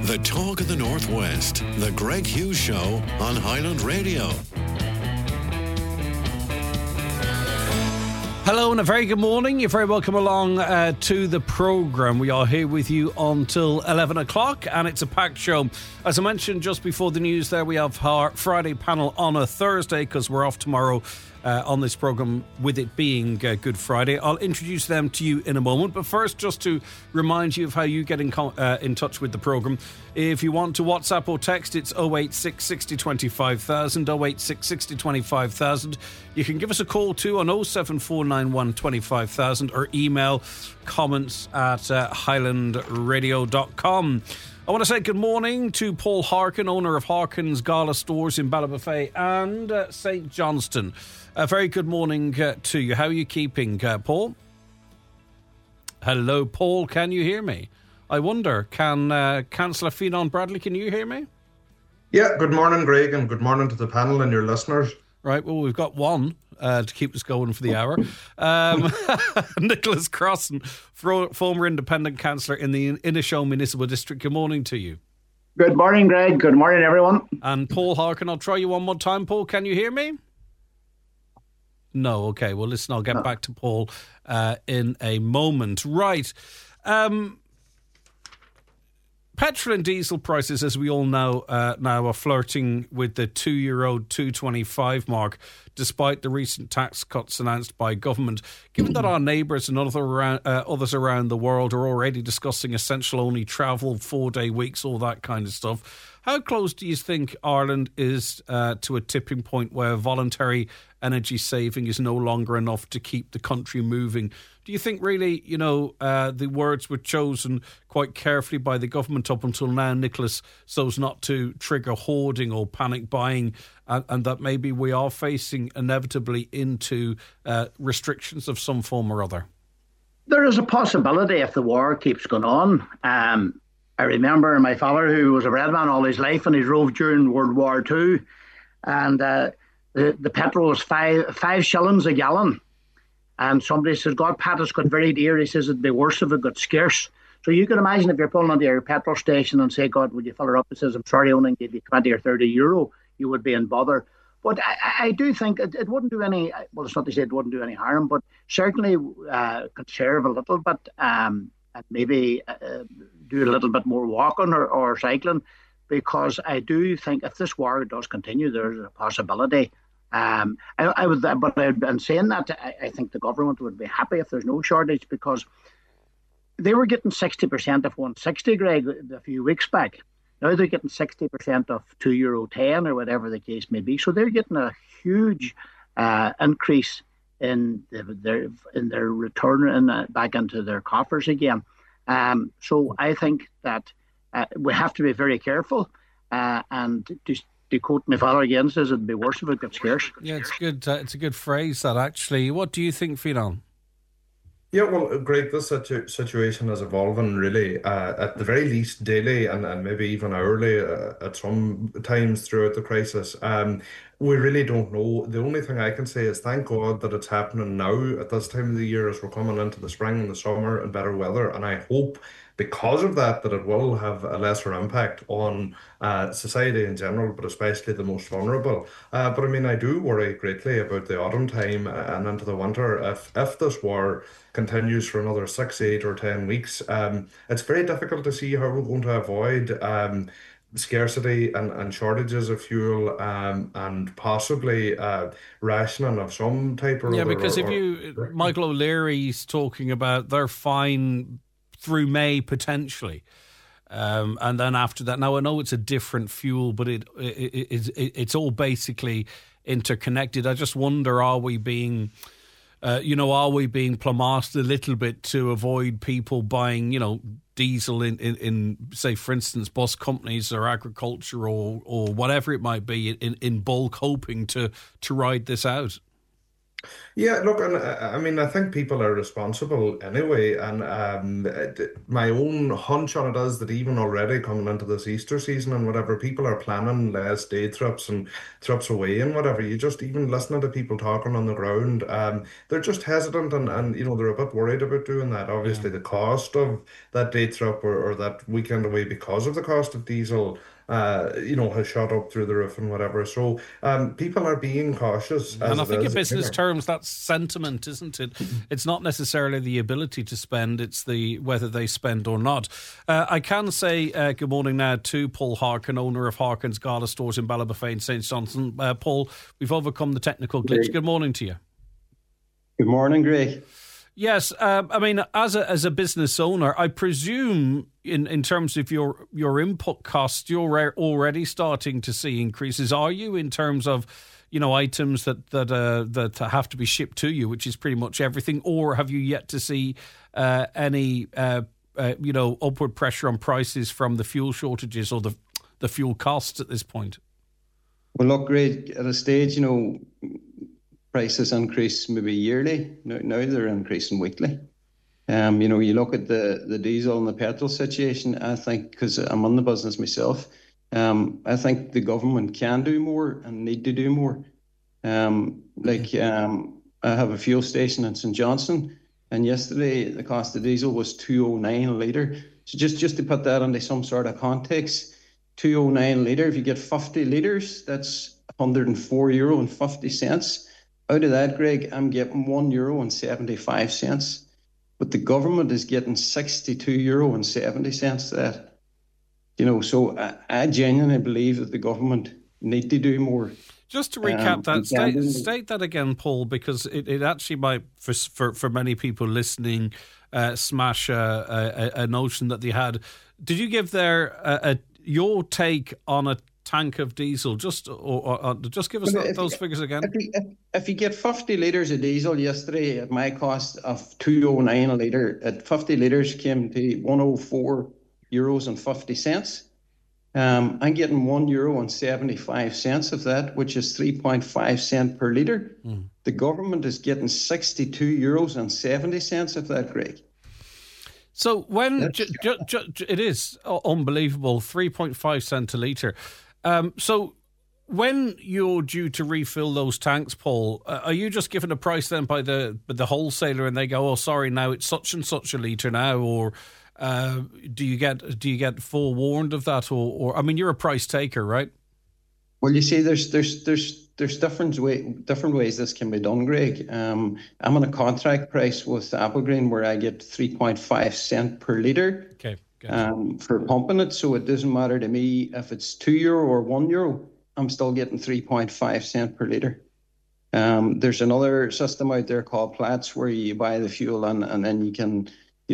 The talk of the Northwest, the Greg Hughes Show on Highland Radio. Hello and a very good morning. You're very welcome along to the programme. We are here with you until 11 o'clock and it's a packed show. As I mentioned just before the news there, we have our Friday panel on a Thursday because we're off tomorrow on this programme with it being Good Friday. I'll introduce them to you in a moment, but first just to remind you of how you get in touch with the programme. If you want to WhatsApp or text, it's 086 60 25000, 086 60 25000. You can give us a call too on 07491 25000 or email comments at highlandradio.com. I want to say good morning to Paul Harkin, owner of Harkin's Gala stores in Ballybofey and St Johnston. A very good morning to you. How are you keeping, Paul? Hello, Paul. Can you hear me? I wonder, can Councillor Fionnán Bradley, can you hear me? Yeah, good morning, Greg, and good morning to the panel and your listeners. Right, well, we've got one to keep us going for the hour. Nicholas Crossan, former independent councillor in the Inishowen Municipal District. Good morning to you. Good morning, Greg. Good morning, everyone. And Paul Harkin, I'll try you one more time. Paul, can you hear me? No, okay. Well, listen, I'll get back to Paul in a moment. Right. Petrol and diesel prices, as we all know, now are flirting with the €2 2.25 mark, despite the recent tax cuts announced by government. Given that our neighbours and others around the world are already discussing essential-only travel, 4-day weeks, all that kind of stuff, how close do you think Ireland is to a tipping point where voluntary energy saving is no longer enough to keep the country moving? Do you think really, the words were chosen quite carefully by the government up until now, Nicholas, so as not to trigger hoarding or panic buying, and that maybe we are facing inevitably into restrictions of some form or other? There is a possibility if the war keeps going on. I remember my father, who was a red man all his life, and he drove during World War II, and the petrol was five shillings a gallon. And somebody says, God, Pat, it's got very dear. He says, it'd be worse if it got scarce. So you can imagine if you're pulling into your petrol station and say, God, would you fill her up? It says, I'm sorry, I only give you 20 or 30 euro. You would be in bother. But I do think it wouldn't do any, well, it's not to say it wouldn't do any harm, but certainly conserve a little bit and maybe do a little bit more walking or cycling, because I do think if this war does continue, there's a possibility. In saying that, I think the government would be happy if there's no shortage, because they were getting 60% of 160, Greg, a few weeks back. Now they're getting 60% of €2.10 or whatever the case may be. So they're getting a huge increase in their return back into their coffers again. So I think that we have to be very careful and just. To quote my father again, says it'd be worse if it got scarce. Yeah, it's good. It's a good phrase, that, actually. What do you think, Fionnán? Yeah, well, Greg, this situation is evolving really, at the very least daily and maybe even hourly at some times throughout the crisis. We really don't know. The only thing I can say is thank God that it's happening now at this time of the year as we're coming into the spring and the summer and better weather. And I hope because of that it will have a lesser impact on society in general, but especially the most vulnerable. But I mean, I do worry greatly about the autumn time and into the winter. If this war continues for another 6, 8 or 10 weeks, it's very difficult to see how we're going to avoid scarcity and shortages of fuel and possibly rationing of some type or other. Yeah, because Michael O'Leary's talking about they're fine through May potentially, and then after that. Now I know it's a different fuel, but it's all basically interconnected. I just wonder, are we being plummased a little bit to avoid people buying, diesel in say, for instance, bus companies or agriculture or whatever it might be in bulk, hoping to ride this out? Yeah, look, and I mean, I think people are responsible anyway. And my own hunch on it is that even already coming into this Easter season and whatever, people are planning less day trips and trips away and whatever. You just even listening to people talking on the ground, they're just hesitant and they're a bit worried about doing that. Yeah. Obviously, the cost of that day trip or that weekend away because of the cost of diesel. Has shot up through the roof and whatever. So people are being cautious And as I it think in is. business terms, that's sentiment, isn't it? It's not necessarily the ability to spend, it's the whether they spend or not. I can say good morning now to Paul Harkin, owner of Harkin's Gala stores in Ballybofey, St Johnstone. Paul, we've overcome the technical glitch. Good morning to you. Good morning, Greg. Yes, I mean, as a business owner, I presume in terms of your input costs, you're already starting to see increases. Are you in terms of items that have to be shipped to you, which is pretty much everything, or have you yet to see any upward pressure on prices from the fuel shortages or the fuel costs at this point? Well, look, Greg, at a stage, prices increase maybe yearly. Now they're increasing weekly. You look at the diesel and the petrol situation, I think, because I'm in the business myself, I think the government can do more and need to do more. I have a fuel station in St Johnstone, and yesterday the cost of diesel was 209 a litre. So just to put that into some sort of context, 209 a litre, if you get 50 litres, that's €104 and 50 cents. Out of that, Greg, I'm getting €1 and 75 cents. But the government is getting €62 and 70 cents that. So I genuinely believe that the government need to do more. Just to recap that, state that again, Paul, because it actually might, for many people listening, smash a notion that they had. Did you give your take on a tank of diesel? Just give us those figures again. If you get 50 litres of diesel yesterday at my cost of 209 a litre, at 50 litres came to €104 and 50 cents. I'm getting €1 and 75 cents of that, which is 3.5 cents per litre. The government is getting €62 and 70 cents of that, Greg. So when it is unbelievable, 3.5 cents a litre. So when you're due to refill those tanks, Paul, are you just given a price then by the wholesaler and they go, oh, sorry, now it's such and such a litre now, or do you get forewarned of that, or I mean, you're a price taker, right? Well, you see, there's different ways this can be done, Greg. I'm on a contract price with Applegreen where I get 3.5 cents per litre. Okay. For pumping it, so it doesn't matter to me if it's €2 or €1. I'm still getting 3.5 cents per litre. There's another system out there called Platts where you buy the fuel and then you can,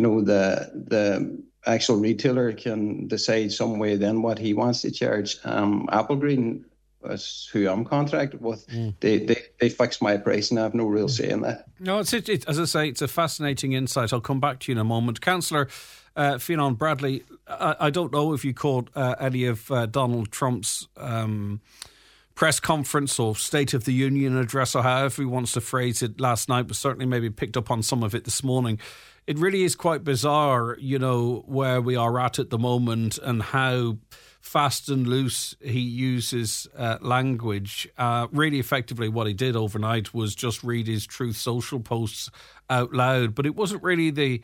the actual retailer can decide some way then what he wants to charge. Applegreen, is who I'm contracted with, they fix my price and I have no real say in that. No, it's as I say, it's a fascinating insight. I'll come back to you in a moment. Councillor Fionn Bradley, I don't know if you caught any of Donald Trump's press conference or State of the Union address, or however he wants to phrase it, last night, but certainly maybe picked up on some of it this morning. It really is quite bizarre, where we are at the moment and how fast and loose he uses language. Really effectively what he did overnight was just read his Truth Social posts out loud, but it wasn't really the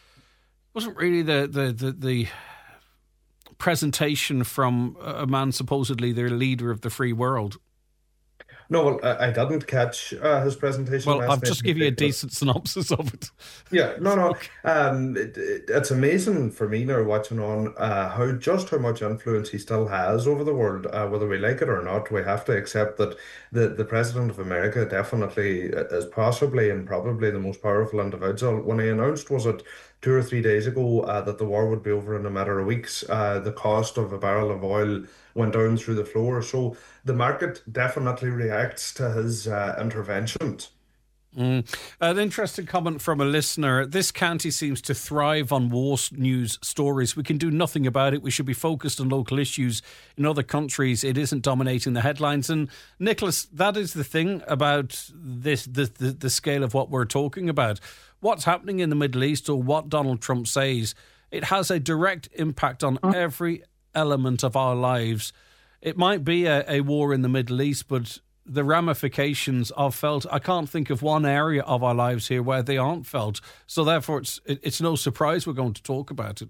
presentation from a man supposedly the leader of the free world. No, well, I didn't catch his presentation. Well, I've just given you a decent synopsis of it. Yeah, no. It's amazing for me now watching on how much influence he still has over the world. Whether we like it or not, we have to accept that the President of America definitely is possibly and probably the most powerful individual. When he announced, was it 2 or 3 days ago, that the war would be over in a matter of weeks, the cost of a barrel of oil went down through the floor. So the market definitely reacts to his interventions. An interesting comment from a listener. This county seems to thrive on war news stories. We can do nothing about it. We should be focused on local issues. In other countries, it isn't dominating the headlines. And Nicholas, that is the thing about this, the scale of what we're talking about. What's happening in the Middle East, or what Donald Trump says, it has a direct impact on every element of our lives. It might be a war in the Middle East, but the ramifications are felt. I can't think of one area of our lives here where they aren't felt. So therefore, it's no surprise we're going to talk about it.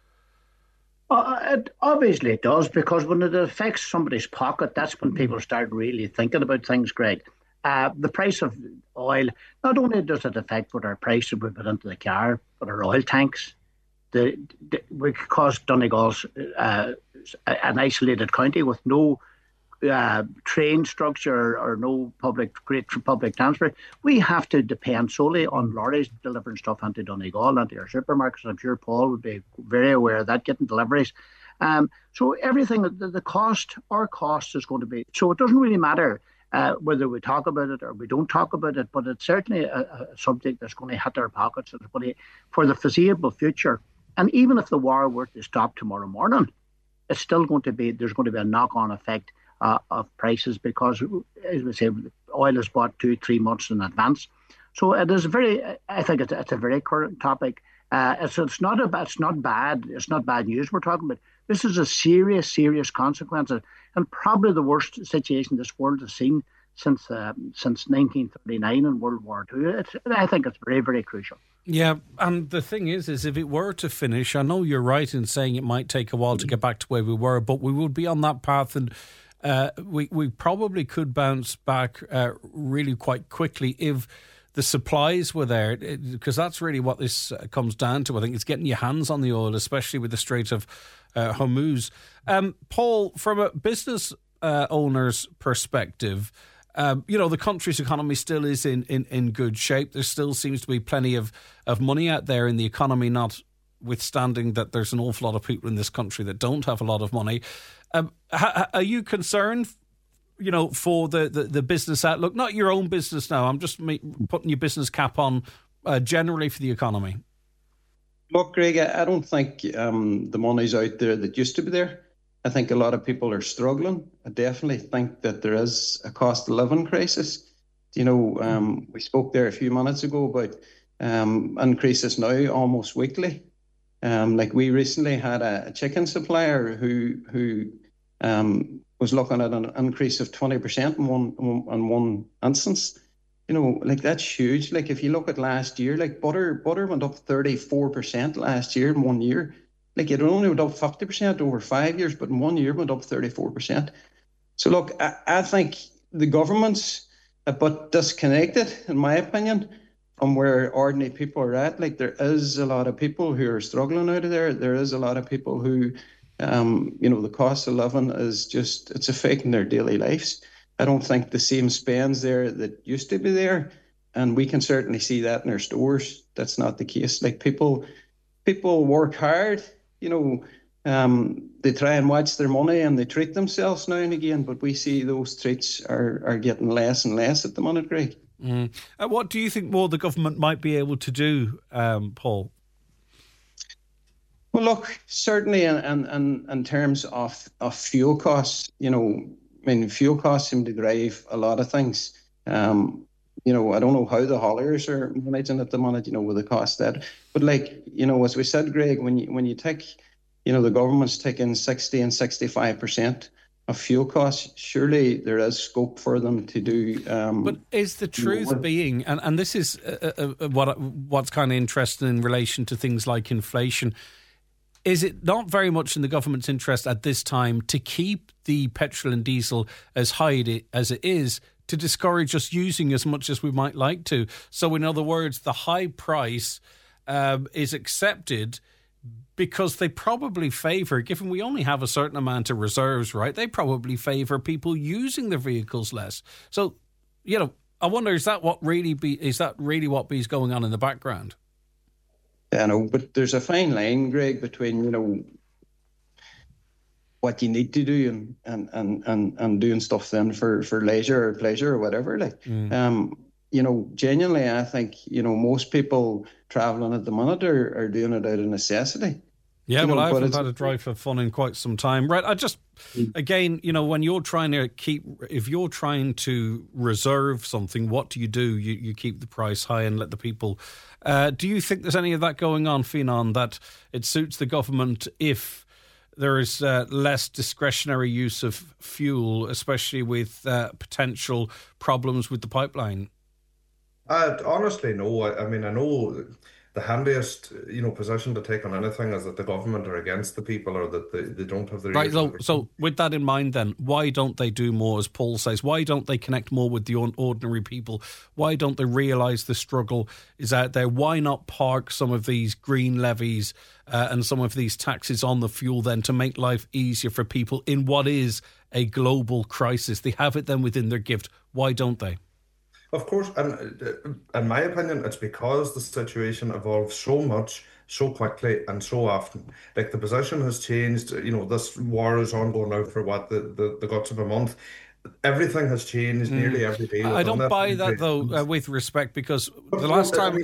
Obviously it does, because when it affects somebody's pocket, that's when people start really thinking about things, Greg. The price of oil, not only does it affect what our price we put into the car, but our oil tanks. Because Donegal's an isolated county with no train structure or no great public transport, we have to depend solely on lorries delivering stuff into Donegal, into our supermarkets. I'm sure Paul would be very aware of that, getting deliveries. So everything, the cost, our cost is going to be, so it doesn't really matter whether we talk about it or we don't talk about it, but it's certainly a subject that's going to hit our pockets for the foreseeable future. And even if the war were to stop tomorrow morning, it's still going to be, there's going to be a knock-on effect of prices, because, as we say, oil is bought 2-3 months in advance. So it is I think it's a very current topic. It's not bad. It's not bad news we're talking about. This is a serious consequences, and probably the worst situation this world has seen since 1939 and World War II. I think it's very, very crucial. Yeah, and the thing is if it were to finish, I know you're right in saying it might take a while to get back to where we were, but we would be on that path, and we probably could bounce back really quite quickly if the supplies were there, because that's really what this comes down to. I think it's getting your hands on the oil, especially with the Strait of Hormuz. Paul, from a business owner's perspective, the country's economy still is in good shape. There still seems to be plenty of money out there in the economy, notwithstanding that there's an awful lot of people in this country that don't have a lot of money. Are you concerned, for the business outlook? Not your own business now. I'm just putting your business cap on generally for the economy. Look, Greg, I don't think the money's out there that used to be there. I think a lot of people are struggling. I definitely think that there is a cost of living crisis. We spoke there a few minutes ago about increases now almost weekly. Like we recently had a chicken supplier who was looking at an increase of 20% in one instance. That's huge. Like if you look at last year, like butter went up 34% last year in 1 year. Like it only went up 50% over 5 years, but in 1 year went up 34%. So look, I think the government's a bit disconnected, in my opinion, from where ordinary people are at. Like there is a lot of people who are struggling out of there. There is a lot of people who, the cost of living is just, it's affecting their daily lives. I don't think the same spends there that used to be there. And we can certainly see that in our stores. That's not the case. Like people work hard. They try and watch their money and they treat themselves now and again, but we see those treats are getting less and less at the minute, Greg. What do you think more the government might be able to do, Paul? Well, look, certainly in terms of fuel costs, fuel costs seem to drive a lot of things. I don't know how the hauliers are managing at the minute, with the cost that. But as we said, Greg, when you take, the government's taking 60 and 65% of fuel costs, surely there is scope for them to do. But is the truth being, and this is what's kind of interesting in relation to things like inflation, is it not very much in the government's interest at this time to keep the petrol and diesel as high as it is, to discourage us using as much as we might like to? So in other words, the high price is accepted because they probably favour, given we only have a certain amount of reserves, right, they probably favour people using their vehicles less. So, I wonder, is that really what is going on in the background? I know, but there's a fine line, Greg, between, what you need to do and doing stuff then for leisure or pleasure or whatever. genuinely, I think, most people travelling at the minute are doing it out of necessity. Yeah, well, I haven't had a drive for fun in quite some time. Right, again, when you're trying to if you're trying to reserve something, what do? You keep the price high and let the people... do you think there's any of that going on, Fionnán, that it suits the government if there is less discretionary use of fuel, especially with potential problems with the pipeline? Honestly, no. I mean, I know the handiest, position to take on anything is that the government are against the people, or that they don't have the right. So with that in mind, then why don't they do more? As Paul says, why don't they connect more with the ordinary people? Why don't they realise the struggle is out there? Why not park some of these green levies and some of these taxes on the fuel then to make life easier for people in what is a global crisis? They have it then within their gift. Why don't they? Of course, and in my opinion, it's because the situation evolves so much, so quickly, and so often. Like, the position has changed. This war is ongoing now for the guts of a month. Everything has changed nearly every day. I don't buy that though, with respect, because the last time,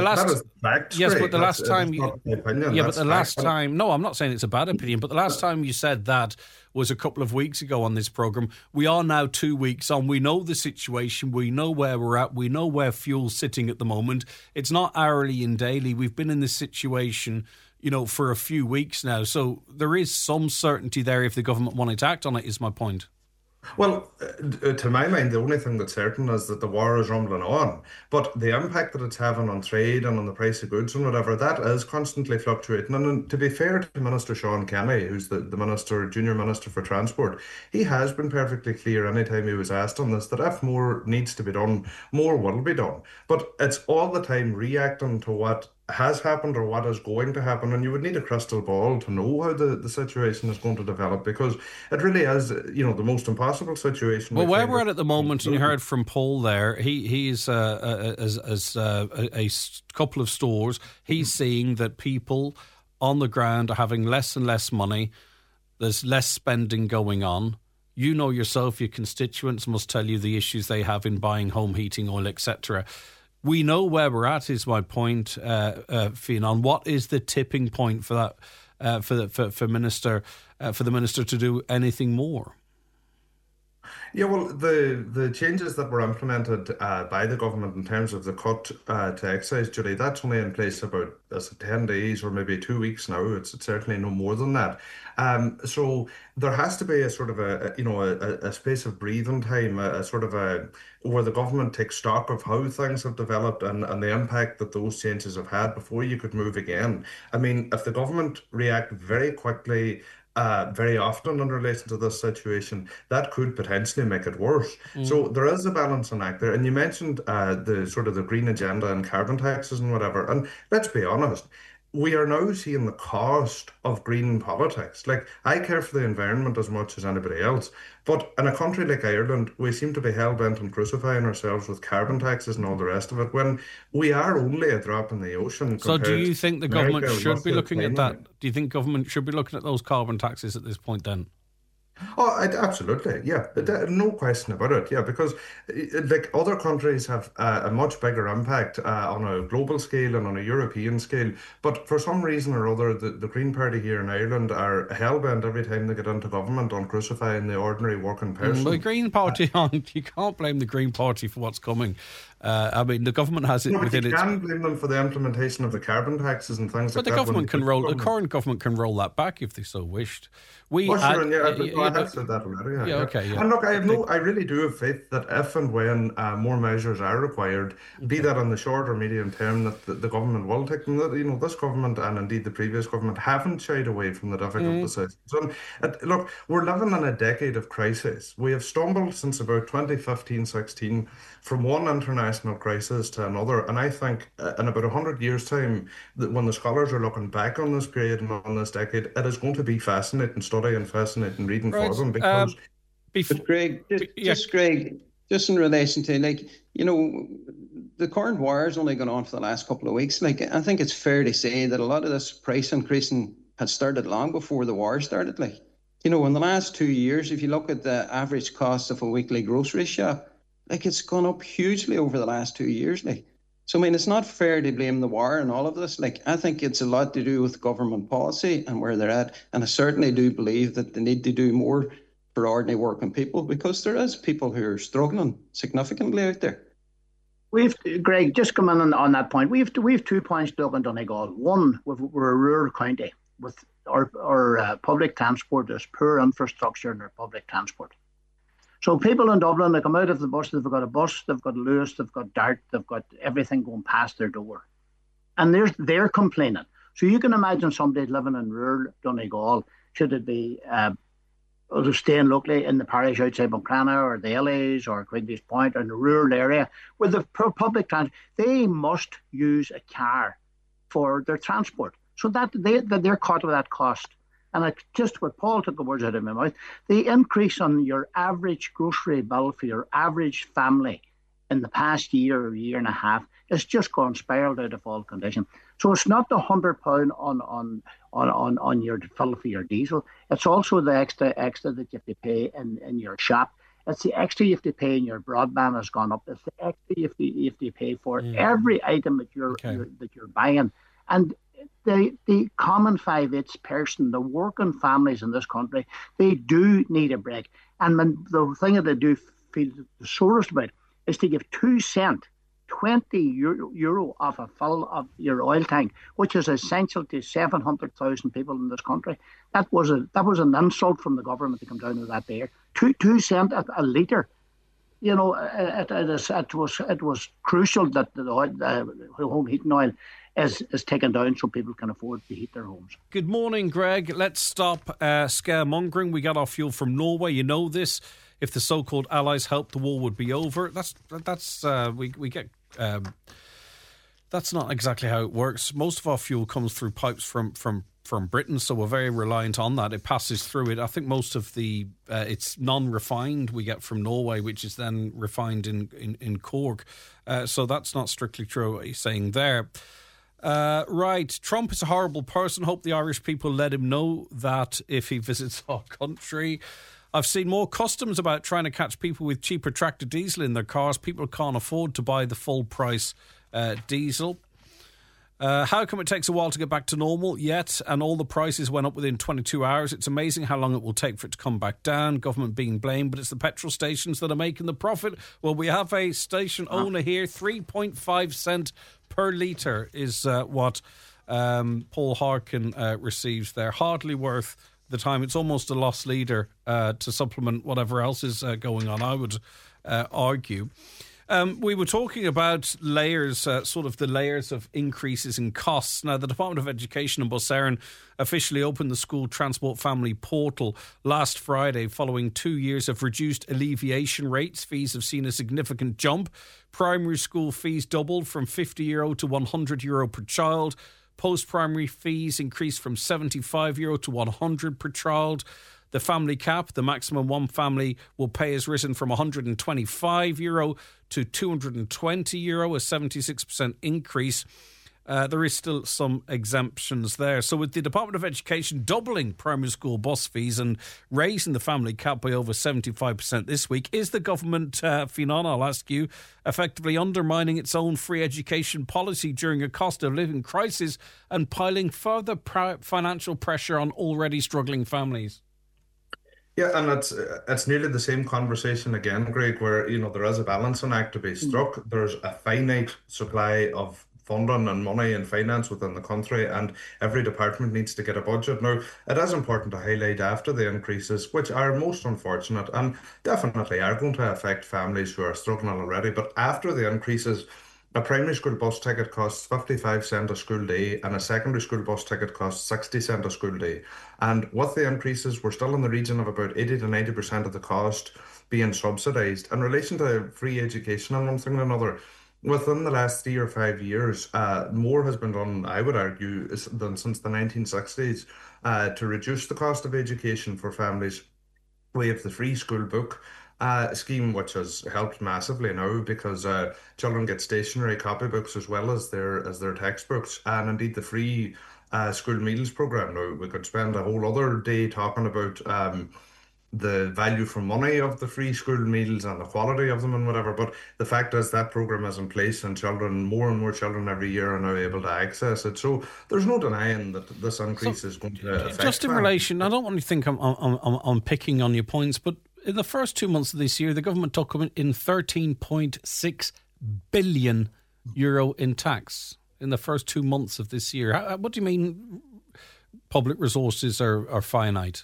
no, I'm not saying it's a bad opinion, but the last time you said that was a couple of weeks ago on this programme. We are now 2 weeks on. We know the situation. We know where we're at. We know where fuel's sitting at the moment. It's not hourly and daily. We've been in this situation, for a few weeks now. So there is some certainty there if the government wanted to act on it, is my point. Well, to my mind, the only thing that's certain is that the war is rumbling on. But the impact that it's having on trade and on the price of goods and whatever, that is constantly fluctuating. And to be fair to Minister Sean Kenny, who's the Junior Minister for Transport, he has been perfectly clear anytime he was asked on this that if more needs to be done, more will be done. But it's all the time reacting to what has happened or what is going to happen, and you would need a crystal ball to know how the situation is going to develop, because it really is, the most impossible situation. Well, where we're at the moment, and you heard from Paul there, he's a couple of stores. He's seeing that people on the ground are having less and less money. There's less spending going on. You know yourself, your constituents must tell you the issues they have in buying home heating oil, etc. We know where we're at, is my point, Fionnán. What is the tipping point for that, for the minister to do anything more? Yeah, well, the changes that were implemented by the government in terms of the cut to excise duty, that's only in place about 10 days or maybe 2 weeks now. It's certainly no more than that. So there has to be a sort of a space of breathing time, where the government takes stock of how things have developed and the impact that those changes have had before you could move again. I mean, if the government react very quickly, very often in relation to this situation, that could potentially make it worse. So there is a balancing act there. And you mentioned the green agenda and carbon taxes and whatever. And let's be honest, we are now seeing the cost of green politics. Like, I care for the environment as much as anybody else, but in a country like Ireland, we seem to be hell-bent on crucifying ourselves with carbon taxes and all the rest of it, when we are only a drop in the ocean. So do you think the government should be looking at that? Do you think government should be looking at those carbon taxes at this point then? Oh, absolutely, yeah. No question about it, yeah, because like other countries have a much bigger impact on a global scale and on a European scale, but for some reason or other, the Green Party here in Ireland are hell-bent every time they get into government on crucifying the ordinary working person. The Green Party, you can't blame the Green Party for what's coming. I mean, the government has it within its... You can blame them for the implementation of the carbon taxes and things like that. But the current government can roll that back if they so wished. I have said that already. Okay. And look, I really do have faith that if and when more measures are required, be that on the short or medium term, that the government will take them. That, this government and indeed the previous government haven't shied away from the difficult decisions. And look, we're living in a decade of crisis. We have stumbled since about 2015-16 from one international crisis to another, and I think in about 100 years' time, that when the scholars are looking back on this period and on this decade, it is going to be fascinating study and fascinating reading for them, because... Greg, just in relation to, the current war has only gone on for the last couple of weeks. I think it's fair to say that a lot of this price increasing had started long before the war started. In the last 2 years, if you look at the average cost of a weekly grocery shop, Like, it's gone up hugely over the last 2 years. Like, so I mean, it's not fair to blame the war and all of this. Like, I think it's a lot to do with government policy and where they're at. And I certainly do believe that they need to do more for ordinary working people, because there is people who are struggling significantly out there. Greg, just come in on that point. We've 2 points to look in Donegal. One, we're a rural county with our public transport. There's poor infrastructure in our public transport. So people in Dublin, they come out of the bus, they've got a bus, they've got a Lewis, they've got Dart, they've got everything going past their door. And they're complaining. So you can imagine somebody living in rural Donegal, should it be staying locally in the parish outside Buncrana or the Illies or Quigley's Point or in the rural area, with the public transport, they must use a car for their transport. So that they're caught with that cost. And just what Paul took the words out of my mouth, the increase on your average grocery bill for your average family in the past year or year and a half has just gone spiraled out of all condition. So it's not the £100 on your fill for your diesel. It's also the extra that you have to pay in your shop. It's the extra you have to pay in your broadband has gone up. It's the extra you have to pay for every item that you're buying. And the common 5/8 person, the working families in this country, they do need a break. And the thing that they do feel the sorest about is to give 2 cents, 20 euro off a fill of your oil tank, which is essential to 700,000 people in this country. That was an insult from the government to come down with that there. 2 cents a litre. You know, it was crucial that the home heating oil is taken down so people can afford to heat their homes. Good morning, Greg. Let's stop scaremongering. We got our fuel from Norway. You know this. If the so-called Allies helped, the war would be over. That's not exactly how it works. Most of our fuel comes through pipes from Britain, so we're very reliant on that. It passes through it. I think most of the it's non-refined we get from Norway, which is then refined in Cork. So that's not strictly true what he's saying there. Right, Trump is a horrible person. Hope the Irish people let him know that if he visits our country. I've seen more customs about trying to catch people with cheaper tractor diesel in their cars. People can't afford to buy the full price diesel. How come it takes a while to get back to normal yet, and all the prices went up within 22 hours? It's amazing how long it will take for it to come back down. Government being blamed, but it's the petrol stations that are making the profit. Well, we have a station owner here. 3.5 cent per litre is what Paul Harkin receives there. Hardly worth the time. It's almost a lost leader to supplement whatever else is going on, I would argue. We were talking about layers, sort of the layers of increases in costs. Now, the Department of Education in Bossaran officially opened the school transport family portal last Friday following 2 years of reduced alleviation rates. Fees have seen a significant jump. Primary school fees doubled from €50 to €100 per child. Post-primary fees increased from €75 to €100 per child. The family cap, the maximum one family will pay, has risen from €125 to €220, a 76% increase. There is still some exemptions there. So with the Department of Education doubling primary school bus fees and raising the family cap by over 75% this week, is the government, Fionnán, I'll ask you, effectively undermining its own free education policy during a cost of living crisis and piling further financial pressure on already struggling families? Yeah, and it's nearly the same conversation again, Greg, where, you know, there is a balancing act to be struck. There's a finite supply of funding and money and finance within the country, and every department needs to get a budget. Now, it is important to highlight after the increases, which are most unfortunate and definitely are going to affect families who are struggling already, but after the increases, a primary school bus ticket costs 55 cents a school day and a secondary school bus ticket costs 60 cents a school day. And with the increases, we're still in the region of about 80 to 90% of the cost being subsidised. In relation to free education and one thing or another, within the last 3 or 5 years, more has been done, I would argue, than since the 1960s to reduce the cost of education for families. We have the free school book scheme, which has helped massively now because children get stationary copybooks as well as their textbooks, and indeed the free school meals program. Now, we could spend a whole other day talking about the value for money of the free school meals and the quality of them and whatever. But the fact is that program is in place, and more and more children every year are now able to access it. So there's no denying that this increase is going to affect. Just in relation, I don't want to think I'm picking on your points, but in the first 2 months of this year, the government took in €13.6 billion in tax in the first 2 months of this year. What do you mean public resources are finite?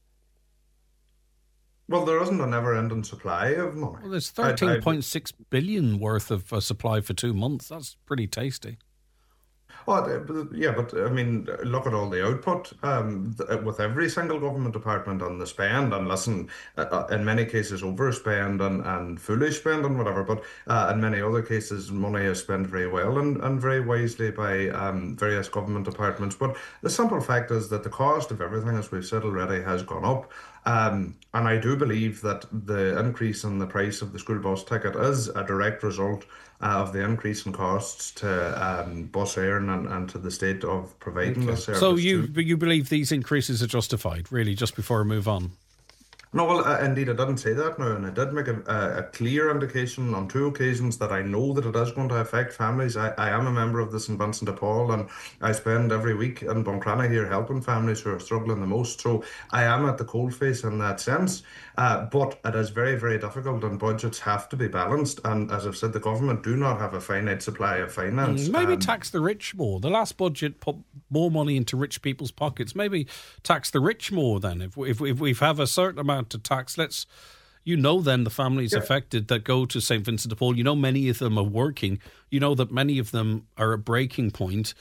Well, there isn't a never-ending supply of money. Well, there's 13.6 billion worth of supply for 2 months. That's pretty tasty. Oh, yeah, but I mean, look at all the output with every single government department on the spend, and listen, in many cases overspend and foolish spend and whatever, but in many other cases money is spent very well and very wisely by various government departments. But the simple fact is that the cost of everything, as we've said already, has gone up. And I do believe that the increase in the price of the school bus ticket is a direct result of the increase in costs to Bus Éireann and to the state of providing this service. So you believe these increases are justified, really, just before we move on? No, well, indeed, I didn't say that now, and I did make a clear indication on 2 occasions that I know that it is going to affect families. I am a member of the St Vincent de Paul, and I spend every week in Buncrana here helping families who are struggling the most. So I am at the coalface in that sense. But it is very, very difficult, and budgets have to be balanced. And as I've said, the government do not have a finite supply of finance. Maybe tax the rich more. The last budget put more money into rich people's pockets. Maybe tax the rich more then. If we have a certain amount to tax, then the families affected that go to St Vincent de Paul, many of them are working, that many of them are at breaking point.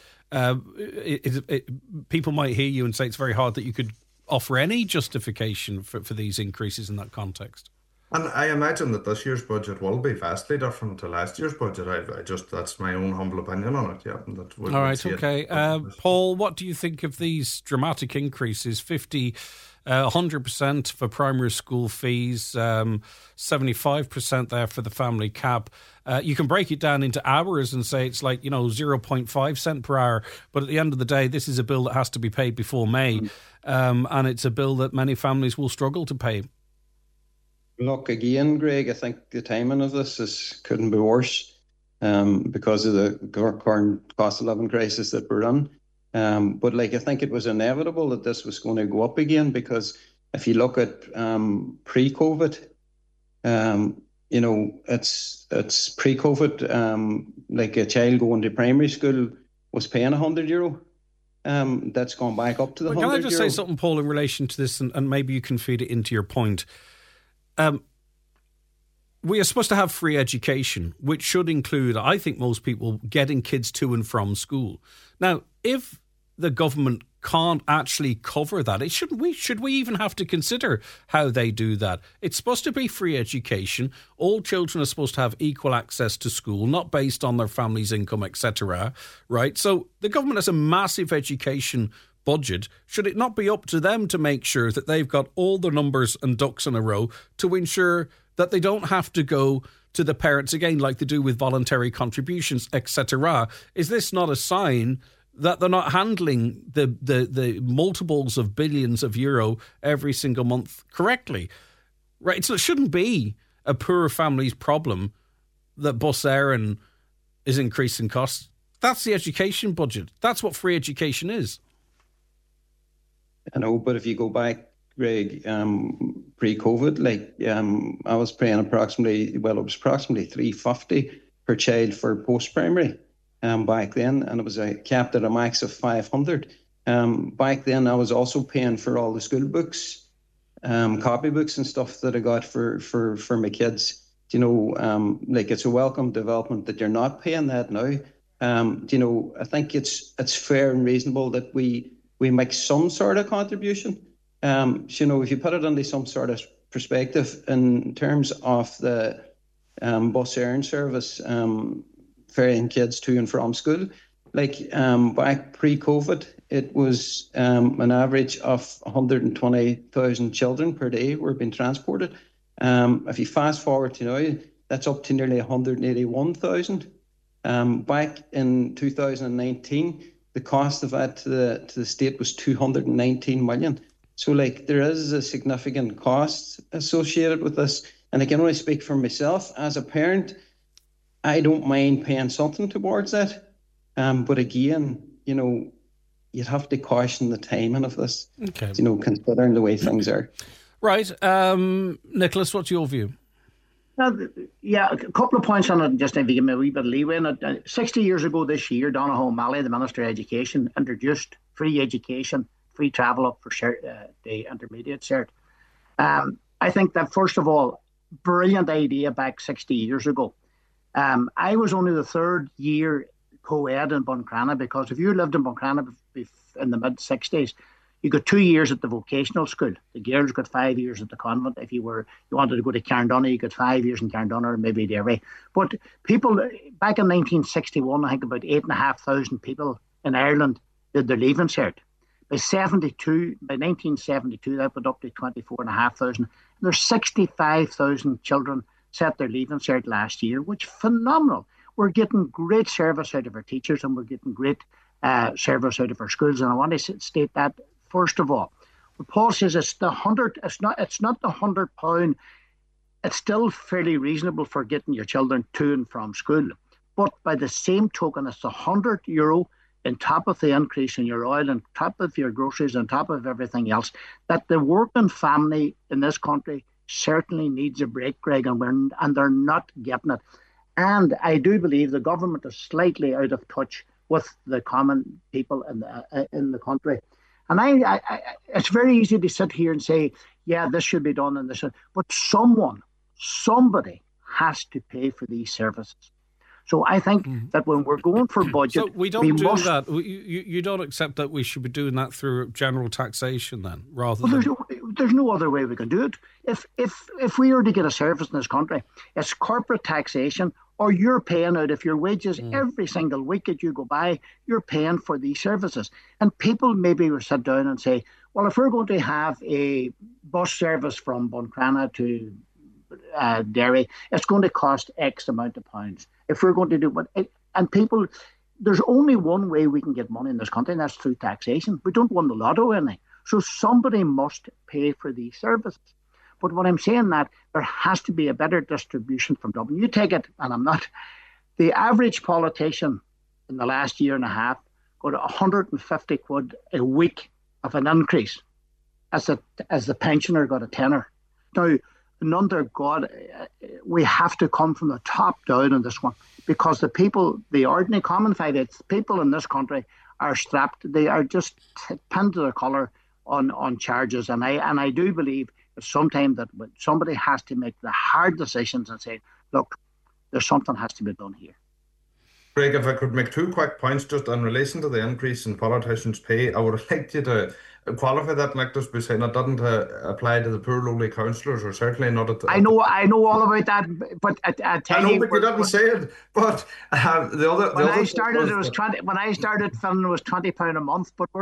People might hear you and say it's very hard that you could offer any justification for these increases in that context. And I imagine that this year's budget will be vastly different to last year's budget. That's my own humble opinion on it. Yeah. All right, okay. Paul, what do you think of these dramatic increases? 100% for primary school fees, 75% there for the family cap. You can break it down into hours and say it's like, 0.5 cent per hour. But at the end of the day, this is a bill that has to be paid before May. And it's a bill that many families will struggle to pay. Look, again, Greg, I think the timing of this couldn't be worse because of the current cost of living crisis that we're in. But I think it was inevitable that this was going to go up again, because if you look at pre-COVID, it's pre-COVID, like a child going to primary school was paying €100. That's gone back up to the €100. Can I just say something, Paul, in relation to this, and maybe you can feed it into your point? We are supposed to have free education, which should include, I think most people, getting kids to and from school. Now, if the government can't actually cover that, should we even have to consider how they do that? It's supposed to be free education. All children are supposed to have equal access to school, not based on their family's income, etc. Right? So the government has a massive education budget. Should it not be up to them to make sure that they've got all the numbers and ducks in a row to ensure that they don't have to go to the parents again like they do with voluntary contributions, etc.? Is this not a sign that they're not handling the multiples of billions of euro every single month correctly? Right? So it shouldn't be a poor family's problem that Bus Éireann is increasing costs. That's the education budget. That's what free education is. I know, but if you go back, Greg, pre-COVID, I was paying approximately $350 per child for post-primary back then, and it was capped at a max of 500. Back then, I was also paying for all the school books, copybooks and stuff that I got for my kids. It's a welcome development that you're not paying that now. I think it's fair and reasonable that we make some sort of contribution. If you put it into some sort of perspective in terms of the Bus Éireann service, ferrying kids to and from school, back pre-COVID, it was an average of 120,000 children per day were being transported. If you fast forward to now, that's up to nearly 181,000. Back in 2019, the cost of that to the state was 219 million. So, like, there is a significant cost associated with this. And I can only speak for myself. As a parent, I don't mind paying something towards that. But again, you'd have to caution the timing of this, considering the way things are. Right. Nicholas, what's your view? Yeah, a couple of points on it, just if you give me a wee bit of leeway. 60 years ago this year, Donohoe O'Malley, the Minister of Education, introduced free education, free travel up for the intermediate cert. I think that, first of all, brilliant idea back 60 years ago. I was only the third year co-ed in Buncrana, because if you lived in Buncrana in the mid-60s, you got 2 years at the vocational school. The girls got 5 years at the convent. If you wanted to go to Carndonagh, you got 5 years in Carndonagh, or maybe Derry. But people, back in 1961, I think about 8,500 people in Ireland did their leaving cert. By 1972, that went up to 24,500. There's 65,000 children set their leaving cert last year, which is phenomenal. We're getting great service out of our teachers, and we're getting great service out of our schools. And I want to state that first of all. But Paul says it's the 100. It's not the £100. It's still fairly reasonable for getting your children to and from school. But by the same token, it's €100 on top of the increase in your oil, on top of your groceries, on top of everything else, that the working family in this country certainly needs a break, Greg, and they're not getting it. And I do believe the government is slightly out of touch with the common people in the country. And it's very easy to sit here and say, yeah, this should be done and this should, but somebody has to pay for these services. So I think that when we're going for budget, so we don't do that. You don't accept that we should be doing that through general taxation then, rather than... There's no other way we can do it. If we were to get a service in this country, it's corporate taxation, or you're paying out of your wages every single week that you go by, you're paying for these services. And people maybe will sit down and say, well, if we're going to have a bus service from Buncrana to Derry, it's going to cost X amount of pounds. If we're going to do what, there's only one way we can get money in this country, and that's through taxation. We don't win the lotto any. So somebody must pay for these services. But when I'm saying that, there has to be a better distribution from Dublin. You take it, and I'm not, the average politician in the last year and a half got 150 quid a week of an increase, as the pensioner got a tenner. Now, under God, we have to come from the top down on this one, because the people, the ordinary common 5/8 people in this country are strapped. They are just pinned to their collar on charges. And I do believe that sometimes that somebody has to make the hard decisions and say, look, there's something has to be done here. Greg, if I could make 2 quick points just in relation to the increase in politicians' pay, I would have liked you to qualify that, Nicholas, by saying it doesn't apply to the poor lowly councillors, or certainly not at the... I know all about that, but I tell you... but you didn't say it, but when I started, filming, it was £20 a month, but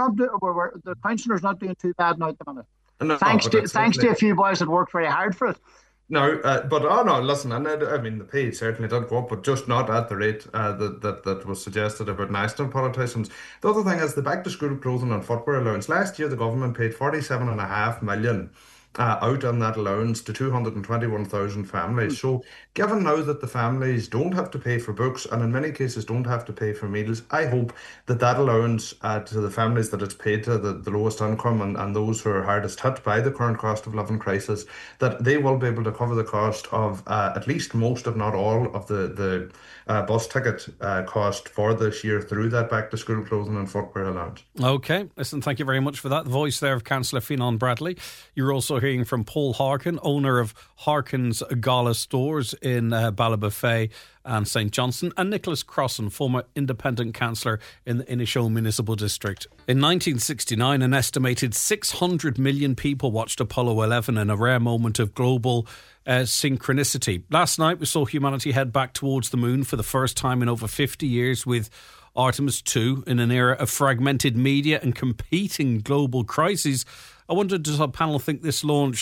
the councillors not doing too bad now at the minute. No, thanks to a few boys that worked very hard for it. No, listen, and I mean, the pay certainly did go up, but just not at the rate that was suggested about national politicians. The other thing is the back-to-school clothing and footwear allowance. Last year, the government paid $47.5 million out on that allowance to 221,000 families. So given now that the families don't have to pay for books, and in many cases don't have to pay for meals, I hope that allowance to the families that it's paid to, the lowest income and those who are hardest hit by the current cost of living crisis, that they will be able to cover the cost of at least most, if not all, of the bus ticket cost for this year through that back-to-school clothing and footwear allowance. OK, listen, thank you very much for that. The voice there of Councillor Fionnán Bradley. You're also hearing from Paul Harkin, owner of Harkin's Gala stores in Ballybofey and St Johnstone, and Nicholas Crossan, former independent councillor in the Inishowen Municipal District. In 1969, an estimated 600 million people watched Apollo 11 in a rare moment of global synchronicity. Last night, we saw humanity head back towards the moon for the first time in over 50 years with Artemis 2 in an era of fragmented media and competing global crises. I wonder, does our panel think this launch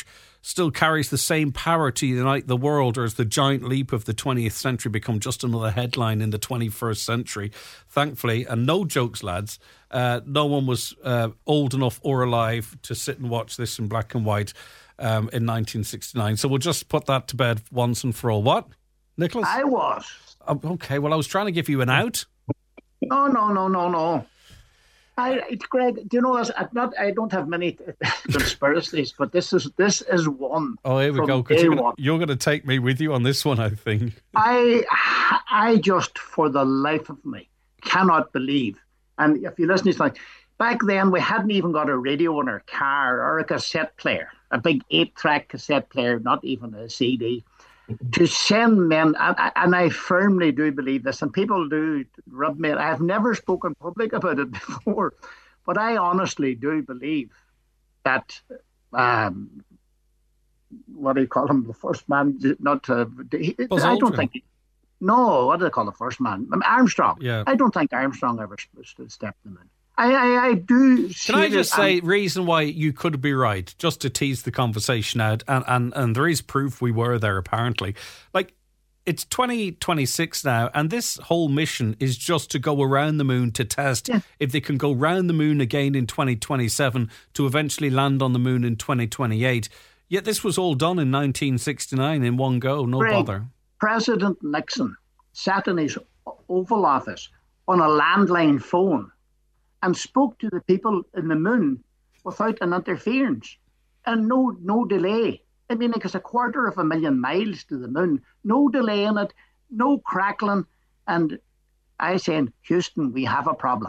still carries the same power to unite the world, or has the giant leap of the 20th century become just another headline in the 21st century? Thankfully, and no jokes, lads, no one was old enough or alive to sit and watch this in black and white in 1969. So we'll just put that to bed once and for all. What, Nicholas? I was. Okay, well, I was trying to give you an out. No. Greg, do you know this? I don't have many conspiracies, but this is one. Oh, here we go. Because you're going to take me with you on this one, I think. I just, for the life of me, cannot believe. And if you listen to something, back then we hadn't even got a radio in our car or a cassette player, a big 8-track cassette player, not even a CD. To send men, and I firmly do believe this, and people do rub me. I've never spoken public about it before, but I honestly do believe that, what do you call him, the first man, I don't think, no, what do they call the first man? Armstrong. Yeah. I don't think Armstrong ever stepped them in. I do. Can I just say, reason why you could be right, just to tease the conversation out, and there is proof we were there apparently. Like, it's 2026 now, and this whole mission is just to go around the moon to test if they can go round the moon again in 2027 to eventually land on the moon in 2028. Yet this was all done in 1969 in one go, no bother. President Nixon sat in his Oval Office on a landline phone and spoke to the people in the moon without an interference and no delay. I mean, it was 250,000 miles to the moon, no delay in it, no crackling. And I saying, Houston, we have a problem.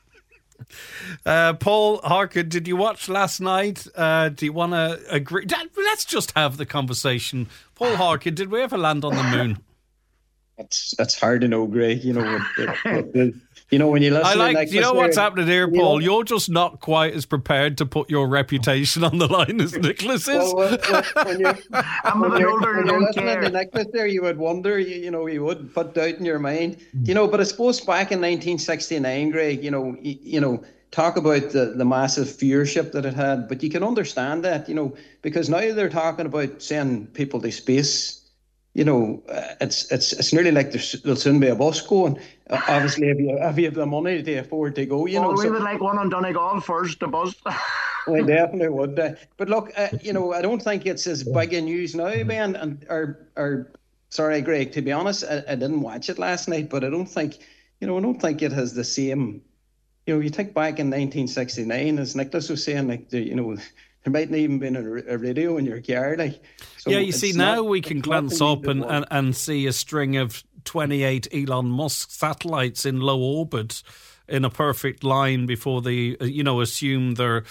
Paul Harkin, did you watch last night? Do you want to agree? Let's just have the conversation. Paul Harkin, did we ever land on the moon? That's hard to know, Greg. You know, you know, when you listen. You know what's happening here, Paul? You're just not quite as prepared to put your reputation on the line as Nicholas is. When you're listening to Nicholas there, you would wonder. You know, you would put doubt in your mind. You know, but I suppose back in 1969, Greg. You know, talk about the massive viewership that it had. But you can understand that, you know, because now they're talking about sending people to space. You know, it's nearly like there'll soon be a bus going. Obviously, if you have the money to afford to go, you know. We would like one on Donegal first, the bus. We definitely would. But look, you know, I don't think it's as big a news now, Ben. Sorry, Greg. To be honest, I didn't watch it last night, but I don't think it has the same. You know, you think back in 1969, as Nicholas was saying, like there mightn't even been a radio in your car, like. So yeah, you see, now we can glance up and see a string of 28 Elon Musk satellites in low orbit in a perfect line before they, assume their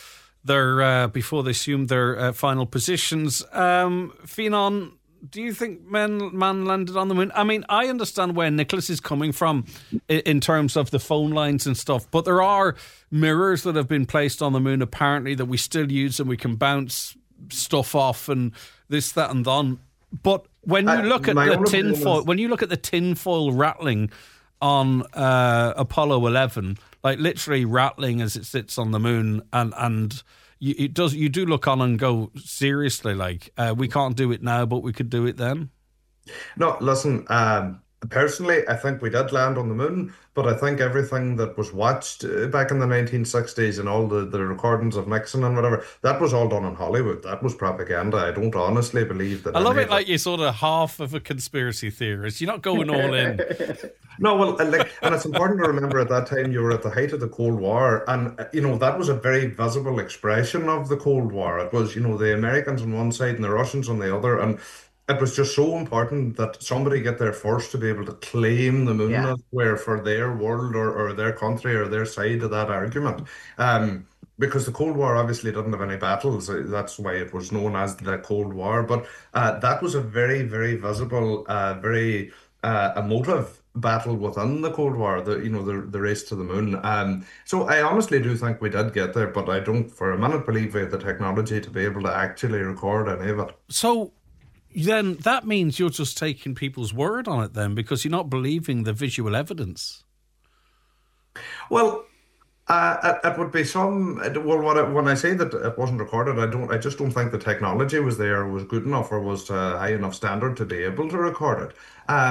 final positions. Fionnán, do you think man landed on the moon? I mean, I understand where Nicholas is coming from in terms of the phone lines and stuff, but there are mirrors that have been placed on the moon apparently that we still use, and we can bounce stuff off and this, that, and that. But when you look at the tinfoil rattling on Apollo 11, like literally rattling as it sits on the moon, and you do look on and go, seriously, like we can't do it now, but we could do it then. No, listen. Personally, I think we did land on the moon, but I think everything that was watched back in the 1960s and all the recordings of Nixon and whatever, that was all done in Hollywood. That was propaganda. I don't honestly believe that. I love it like you're sort of half of a conspiracy theorist. You're not going all in. No, well, and it's important to remember at that time you were at the height of the Cold War, and that was a very visible expression of the Cold War. It was, the Americans on one side and the Russians on the other, and it was just so important that somebody get there first to be able to claim the moon as where for their world or their country or their side of that argument. Because the Cold War obviously didn't have any battles. That's why it was known as the Cold War. But that was a very, very visible, very emotive battle within the Cold War, the race to the moon. So I honestly do think we did get there, but I don't for a minute believe we had the technology to be able to actually record any of it. So then that means you're just taking people's word on it then, because you're not believing the visual evidence. Well, It would be some. Well, when I say that it wasn't recorded, I just don't think the technology was there, was good enough, or was high enough standard to be able to record it.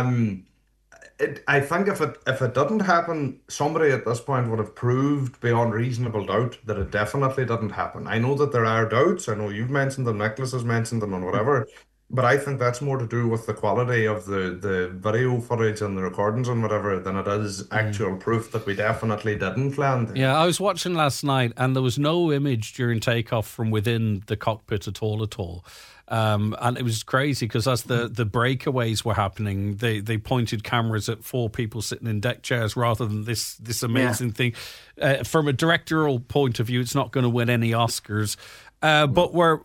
I think if it didn't happen, somebody at this point would have proved beyond reasonable doubt that it definitely didn't happen. I know that there are doubts. I know you've mentioned them, Nicholas has mentioned them, and whatever. But I think that's more to do with the quality of the video footage and the recordings and whatever than it is actual proof that we definitely didn't land. Yeah, I was watching last night and there was no image during takeoff from within the cockpit at all. And it was crazy because as the breakaways were happening, they pointed cameras at 4 people sitting in deck chairs rather than this amazing thing. From a directorial point of view, it's not going to win any Oscars. But we're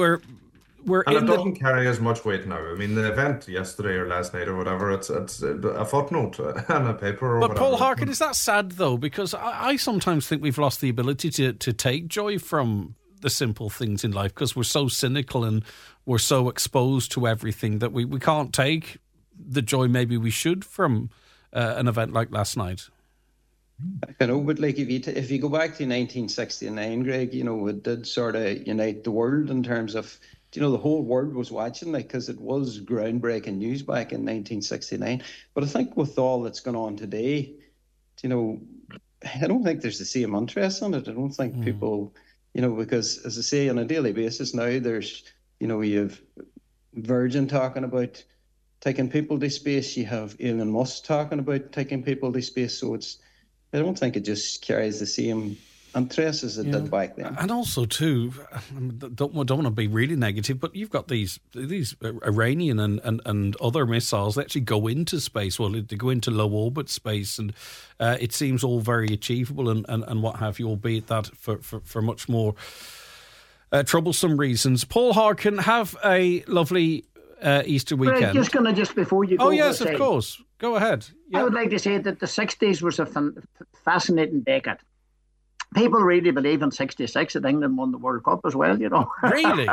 and it doesn't carry as much weight now. I mean, the event yesterday or last night or whatever, it's a footnote on a paper or but whatever. Paul Harkin, is that sad though? Because I sometimes think we've lost the ability to take joy from the simple things in life because we're so cynical and we're so exposed to everything that we can't take the joy maybe we should from an event like last night. I know, but like if you go back to 1969, Greg, it did sort of unite the world in terms of, the whole world was watching, because it was groundbreaking news back in 1969. But I think with all that's going on today, I don't think there's the same interest in it. I don't think people, because as I say, on a daily basis now, there's, you have Virgin talking about taking people to space. You have Elon Musk talking about taking people to space. So I don't think it just carries the same interest as it did back then. And also, too, don't want to be really negative, but you've got these Iranian and other missiles that actually go into space. Well, they go into low orbit space, and it seems all very achievable and what have you, albeit that for much more troublesome reasons. Paul Harkin, have a lovely Easter weekend. Just before you go. Oh, yes, of course. Go ahead. Yeah. I would like to say that the 60s was a fascinating decade. People really believe in 66 that England won the World Cup as well, Really?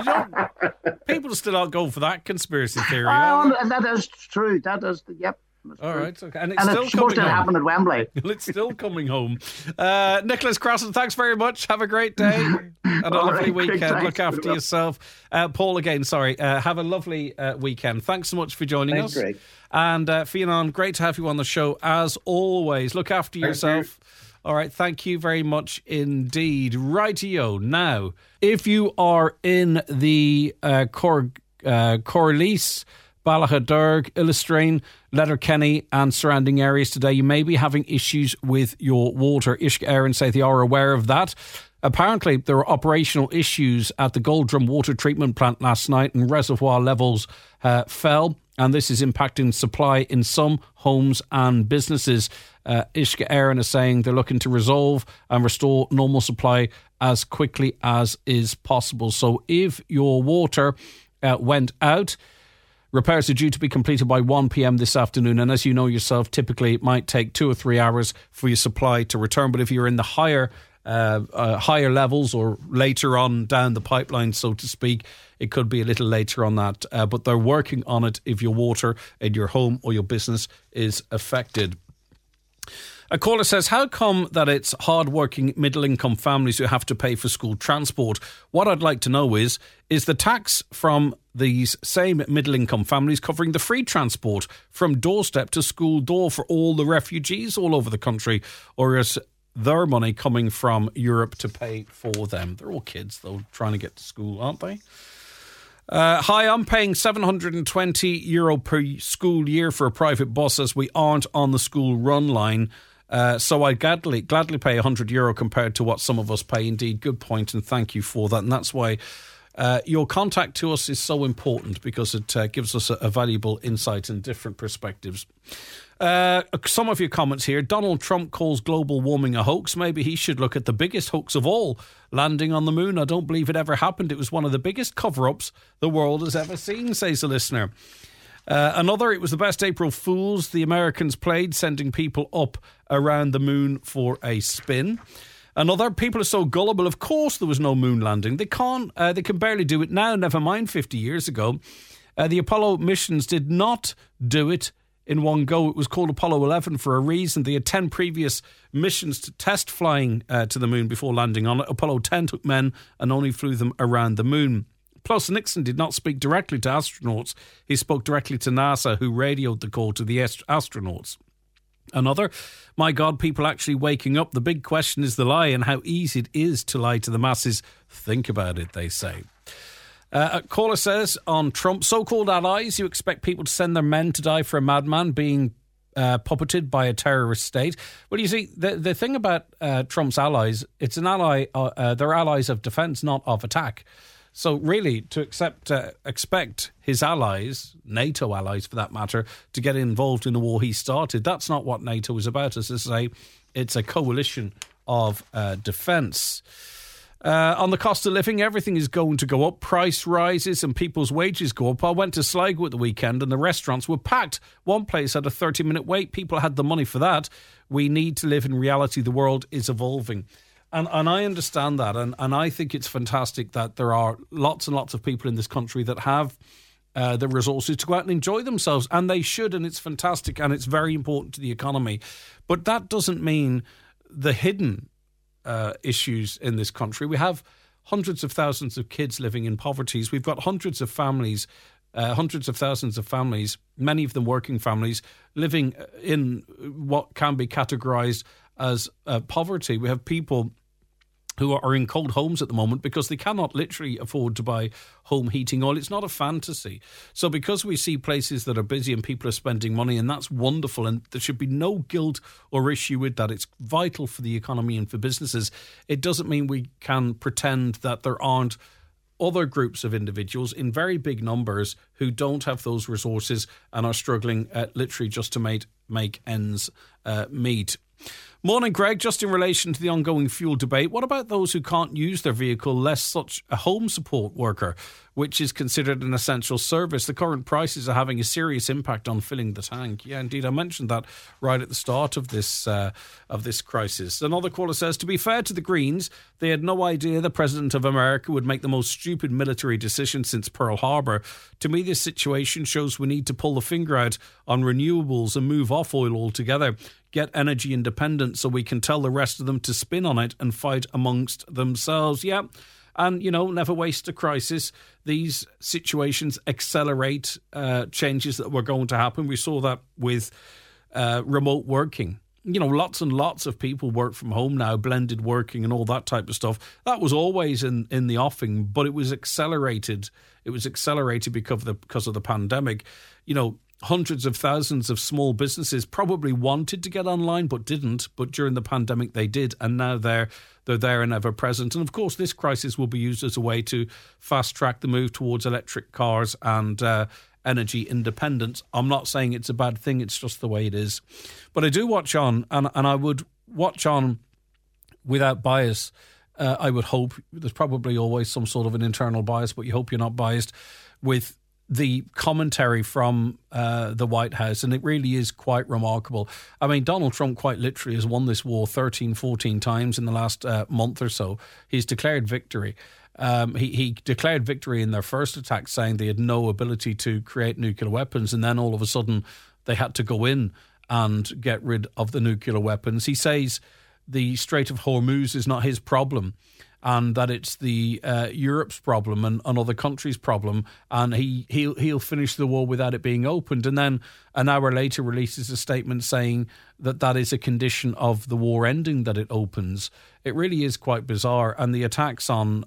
People still aren't going for that conspiracy theory. That is true. That is, yep. All right, okay. And it's supposed to happen at Wembley. It's still coming home. Nicholas Crossan, thanks very much. Have a great day and a lovely weekend. Look after yourself. Paul, again, sorry. Have a lovely weekend. Thanks so much for joining us. Great. And Fionn, great to have you on the show as always. Look after yourself. All right, thank you very much indeed. Rightio. Now, if you are in the Corlease, Ballaghaderg, Illustrain, Letterkenny and surrounding areas today, you may be having issues with your water. Uisce Éireann say they are aware of that. Apparently, there were operational issues at the Goldrum water treatment plant last night and reservoir levels fell. And this is impacting supply in some homes and businesses. Uisce Éireann is saying they're looking to resolve and restore normal supply as quickly as is possible. So if your water went out, repairs are due to be completed by 1 p.m. this afternoon. And as you know yourself, typically it might take 2 or 3 hours for your supply to return. But if you're in the higher levels or later on down the pipeline, so to speak, it could be a little later on that. But they're working on it if your water in your home or your business is affected. A caller says, how come that it's hard-working middle-income families who have to pay for school transport? What I'd like to know is the tax from these same middle-income families covering the free transport from doorstep to school door for all the refugees all over the country? Or is their money coming from Europe to pay for them? They're all kids, though, trying to get to school, aren't they? Hi, I'm paying €720 per school year for a private bus as we aren't on the school run line. So I gladly pay €100 compared to what some of us pay. Indeed, good point, and thank you for that. And that's why your contact to us is so important, because it gives us a valuable insight and different perspectives. Some of your comments here. Donald Trump calls global warming a hoax. Maybe he should look at the biggest hoax of all, landing on the moon. I don't believe it ever happened. It was one of the biggest cover-ups the world has ever seen, says a listener. Another, it was the best April Fools the Americans played, sending people up around the moon for a spin. Another, people are so gullible. Of course there was no moon landing. They can barely do it now, never mind 50 years ago. The Apollo missions did not do it in one go. It was called Apollo 11 for a reason. They had 10 previous missions to test flying to the moon before landing on it. Apollo 10 took men and only flew them around the moon. Plus, Nixon did not speak directly to astronauts. He spoke directly to NASA, who radioed the call to the astronauts. Another, my God, people actually waking up. The big question is the lie and how easy it is to lie to the masses. Think about it, they say. A caller says on Trump, so-called allies, you expect people to send their men to die for a madman being puppeted by a terrorist state. Well, you see, the thing about Trump's allies, it's an ally. They're allies of defence, not of attack. So really, to expect his allies, NATO allies for that matter, to get involved in the war he started, that's not what NATO is about. As I say, it's a coalition of defence. On the cost of living, everything is going to go up. Price rises and people's wages go up. I went to Sligo at the weekend and the restaurants were packed. One place had a 30-minute wait. People had the money for that. We need to live in reality. The world is evolving. And I understand that. And I think it's fantastic that there are lots and lots of people in this country that have the resources to go out and enjoy themselves. And they should. And it's fantastic. And it's very important to the economy. But that doesn't mean the hidden issues in this country. We have hundreds of thousands of kids living in poverty. We've got hundreds of families, hundreds of thousands of families, many of them working families, living in what can be categorised as poverty. We have people who are in cold homes at the moment because they cannot literally afford to buy home heating oil. It's not a fantasy. So because we see places that are busy and people are spending money, and that's wonderful, and there should be no guilt or issue with that. It's vital for the economy and for businesses. It doesn't mean we can pretend that there aren't other groups of individuals in very big numbers who don't have those resources and are struggling literally just to make ends meet. Morning, Greg. Just in relation to the ongoing fuel debate, what about those who can't use their vehicle, less such a home support worker, which is considered an essential service? The current prices are having a serious impact on filling the tank. Yeah, indeed. I mentioned that right at the start of this crisis. Another caller says, to be fair to the Greens, they had no idea the President of America would make the most stupid military decision since Pearl Harbor. To me, this situation shows we need to pull the finger out on renewables and move off oil altogether. Get energy independent so we can tell the rest of them to spin on it and fight amongst themselves. Yeah. And, never waste a crisis. These situations accelerate changes that were going to happen. We saw that with remote working. Lots and lots of people work from home now, blended working and all that type of stuff. That was always in the offing, but it was accelerated. It was accelerated because of the pandemic. Hundreds of thousands of small businesses probably wanted to get online but didn't. But during the pandemic, they did. And now they're there and ever present. And of course, this crisis will be used as a way to fast track the move towards electric cars and energy independence. I'm not saying it's a bad thing. It's just the way it is. But I do watch on, and I would watch on without bias. I would hope. There's probably always some sort of an internal bias, but you hope you're not biased with the commentary from the White House, and it really is quite remarkable. I mean, Donald Trump quite literally has won this war 13, 14 times in the last month or so. He's declared victory. He declared victory in their first attack, saying they had no ability to create nuclear weapons, and then all of a sudden they had to go in and get rid of the nuclear weapons. He says the Strait of Hormuz is not his problem, and that it's the Europe's problem and other countries' problem, and he'll finish the war without it being opened. And then an hour later releases a statement saying that is a condition of the war ending, that it opens. It really is quite bizarre. And the attacks on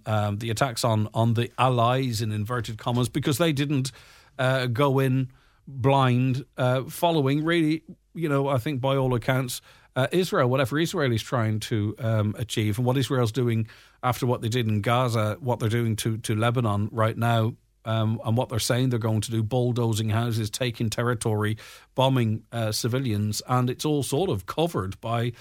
the allies in inverted commas, because they didn't go in blind, following really, I think by all accounts, Israel, whatever Israel is trying to achieve, and what Israel's doing after what they did in Gaza, what they're doing to Lebanon right now, and what they're saying they're going to do, bulldozing houses, taking territory, bombing civilians, and it's all sort of covered by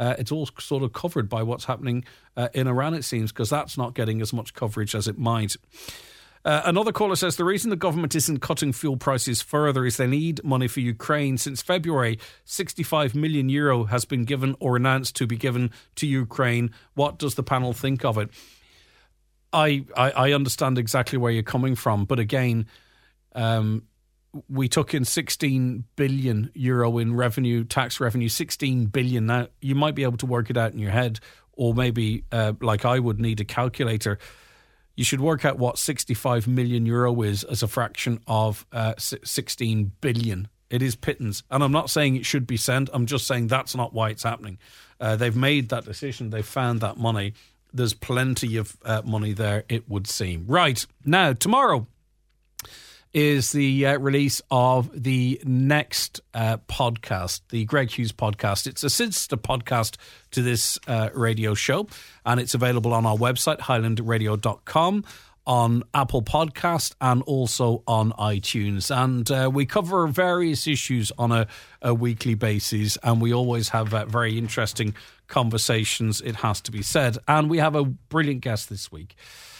what's happening in Iran, it seems, because that's not getting as much coverage as it might. Another caller says the reason the government isn't cutting fuel prices further is they need money for Ukraine. Since February, €65 million has been given or announced to be given to Ukraine. What does the panel think of it? I understand exactly where you're coming from, but again, we took in 16 billion euro in revenue, tax revenue, 16 billion. Now, you might be able to work it out in your head, or maybe, like I would, need a calculator. You should work out what 65 million euro is as a fraction of 16 billion. It is pittance. And I'm not saying it should be sent. I'm just saying that's not why it's happening. They've made that decision. They've found that money. There's plenty of money there, it would seem. Right. Now, tomorrow is the release of the next podcast, the Greg Hughes podcast. It's a sister podcast to this radio show, and it's available on our website, highlandradio.com, on Apple Podcast, and also on iTunes. And we cover various issues on a weekly basis, and we always have very interesting conversations, it has to be said. And we have a brilliant guest this week.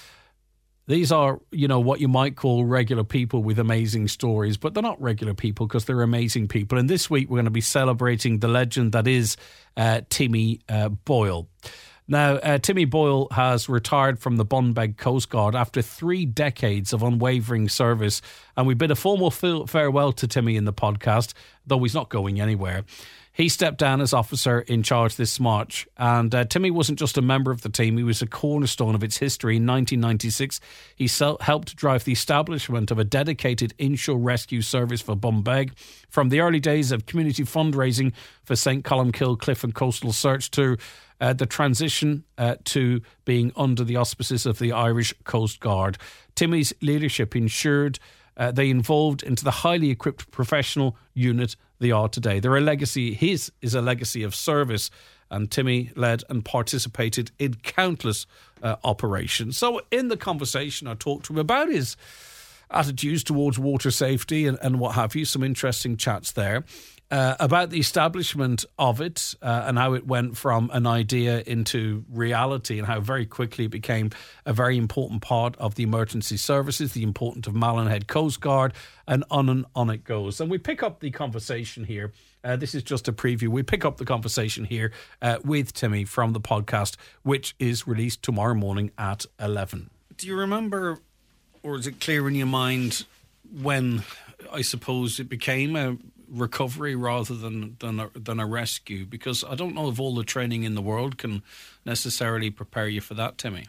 These are, what you might call regular people with amazing stories, but they're not regular people because they're amazing people. And this week we're going to be celebrating the legend that is Timmy Boyle. Now, Timmy Boyle has retired from the Bunbeg Coast Guard after 3 decades of unwavering service, and we bid a formal farewell to Timmy in the podcast, though he's not going anywhere. He stepped down as officer in charge this March, and Timmy wasn't just a member of the team, he was a cornerstone of its history. In 1996, he helped drive the establishment of a dedicated inshore rescue service for Bunbeg. From the early days of community fundraising for St. Columkill Cliff and Coastal Search to the transition to being under the auspices of the Irish Coast Guard. Timmy's leadership ensured they evolved into the highly equipped professional unit they are today. His is a legacy of service, and Timmy led and participated in countless operations. So in the conversation, I talked to him about his attitudes towards water safety and what have you, some interesting chats there. About the establishment of it and how it went from an idea into reality, and how very quickly it became a very important part of the emergency services, the importance of Malin Coast Guard, and on it goes. And we pick up the conversation here. This is just a preview. We pick up the conversation here with Timmy from the podcast, which is released tomorrow morning at 11. Do you remember, or is it clear in your mind, when I suppose it became a recovery rather than a rescue? Because I don't know if all the training in the world can necessarily prepare you for that, Timmy.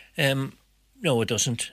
No, it doesn't.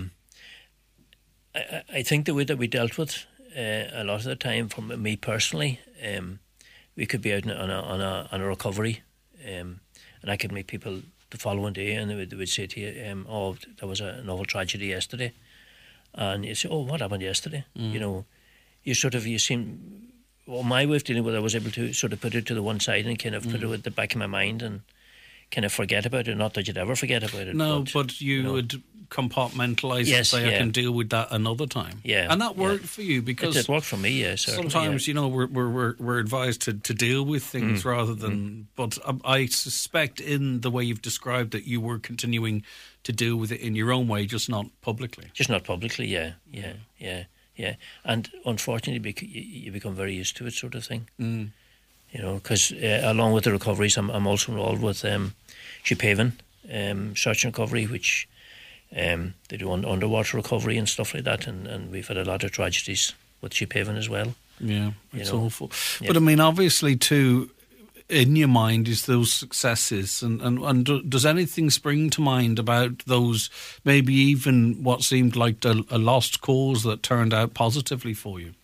I think the way that we dealt with a lot of the time, from me personally, we could be out on a recovery, and I could meet people the following day, and they would say to you, "Oh, there was an awful tragedy yesterday," and you say, "Oh, what happened yesterday?" You seem, well, my way of dealing with it, I was able to sort of put it to the one side and kind of put it at the back of my mind and kind of forget about it. Not that you'd ever forget about it. No, but you would compartmentalize and say, I can deal with that another time. Yeah. And that worked for you, because it worked for me, yeah. Sometimes, we're advised to deal with things rather than, but I suspect in the way you've described it, you were continuing to deal with it in your own way, just not publicly. Just not publicly, yeah. Yeah, and unfortunately, you become very used to it, sort of thing. Because along with the recoveries, I'm also involved with Sheephaven Search and Recovery, which they do underwater recovery and stuff like that, and we've had a lot of tragedies with Sheephaven as well. Yeah, it's awful. Yeah. But I mean, obviously, too, in your mind is those successes, and does anything spring to mind about those, maybe even what seemed like a lost cause that turned out positively for you?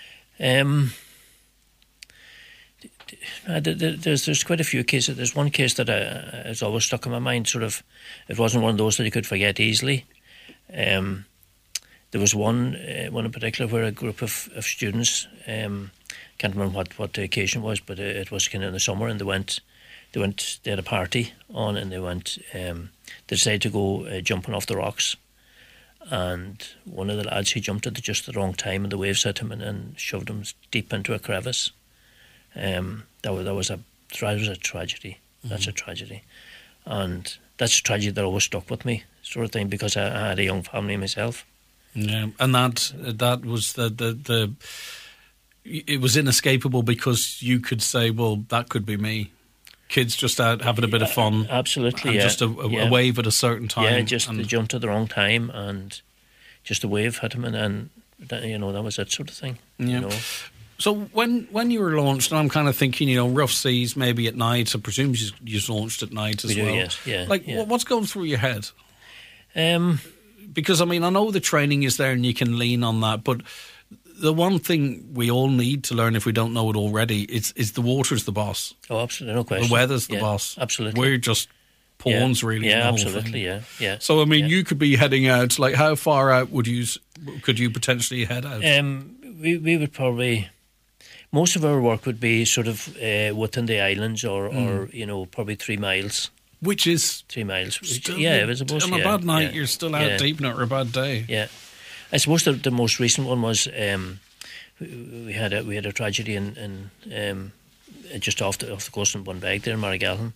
There's quite a few cases. There's one case that has always stuck in my mind. Sort of, it wasn't one of those that you could forget easily. There was one in particular where a group of students, can't remember what the occasion was, but it was kind of in the summer, and they had a party on, and they decided to go jumping off the rocks, and one of the lads, he jumped at just the wrong time, and the waves hit him and shoved him deep into a crevice. That was a tragedy. That's a tragedy, and that's a tragedy that always stuck with me, sort of thing, because I had a young family myself. Yeah, and that was the it was inescapable, because you could say, well, that could be me. Kids just out having a bit of fun. Absolutely, and just a wave at a certain time. Yeah, they jumped at the wrong time, and just a wave hit him, and that, that was it, sort of thing. Yeah. So when you were launched, and I'm kind of thinking, rough seas, maybe at night. I presume you launched at night as well. Yes, yeah. What's going through your head? Because I know the training is there, and you can lean on that, but the one thing we all need to learn, if we don't know it already, is the water's the boss. Oh, absolutely, no question. The weather's the boss. Absolutely. We're just pawns, really. Yeah, in the absolutely, whole thing. yeah. So, you could be heading out, like how far out could you potentially head out? We would probably, most of our work would be sort of within the islands or probably 3 miles. Which is 3 miles. Still, it was supposed to be. On a bad night, you're still out deep, not a bad day. Yeah. I suppose the most recent one was we had a tragedy in just off the coast in Bunbeg there in Maragallon,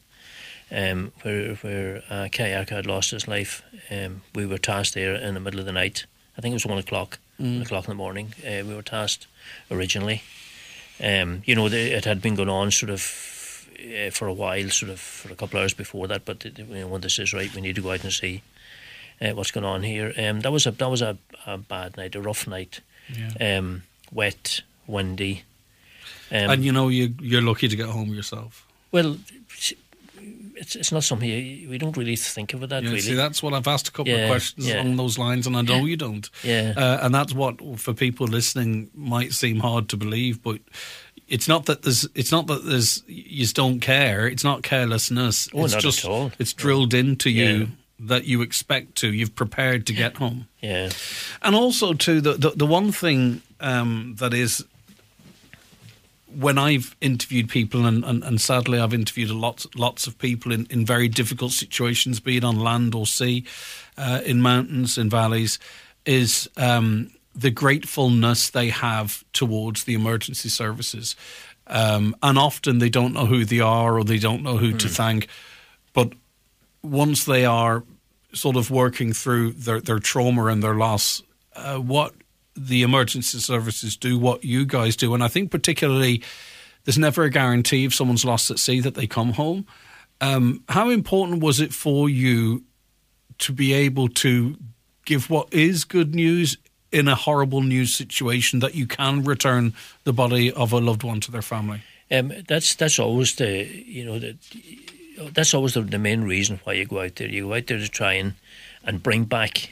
where a kayaker had lost his life. We were tasked there in the middle of the night. I think it was 1 o'clock. 1 o'clock in the morning. We were tasked originally. It had been going on sort of for a while, sort of for a couple of hours before that. But when this is right, we need to go out and see what's going on here. That was a bad night, a rough night. Yeah. Wet, windy. And you're lucky to get home yourself. Well, it's not something we don't really think of it that really. See, that's what I've asked a couple of questions along those lines, and I know you don't. Yeah. And that's what for people listening might seem hard to believe, but it's not that there's you just don't care. It's not carelessness. Oh, it's not just at all. It's drilled into you that you expect to. You've prepared to get home. Yeah. And also too, the one thing that is, when I've interviewed people, and sadly I've interviewed lots of people in very difficult situations, be it on land or sea, in mountains, in valleys, is the gratefulness they have towards the emergency services. And often they don't know who they are, or they don't know who to thank. But once they are sort of working through their trauma and their loss, what the emergency services do, what you guys do, and I think particularly there's never a guarantee if someone's lost at sea that they come home. How important was it for you to be able to give what is good news in a horrible news situation, that you can return the body of a loved one to their family? That's always that's always the main reason why you go out there. You go out there to try and bring back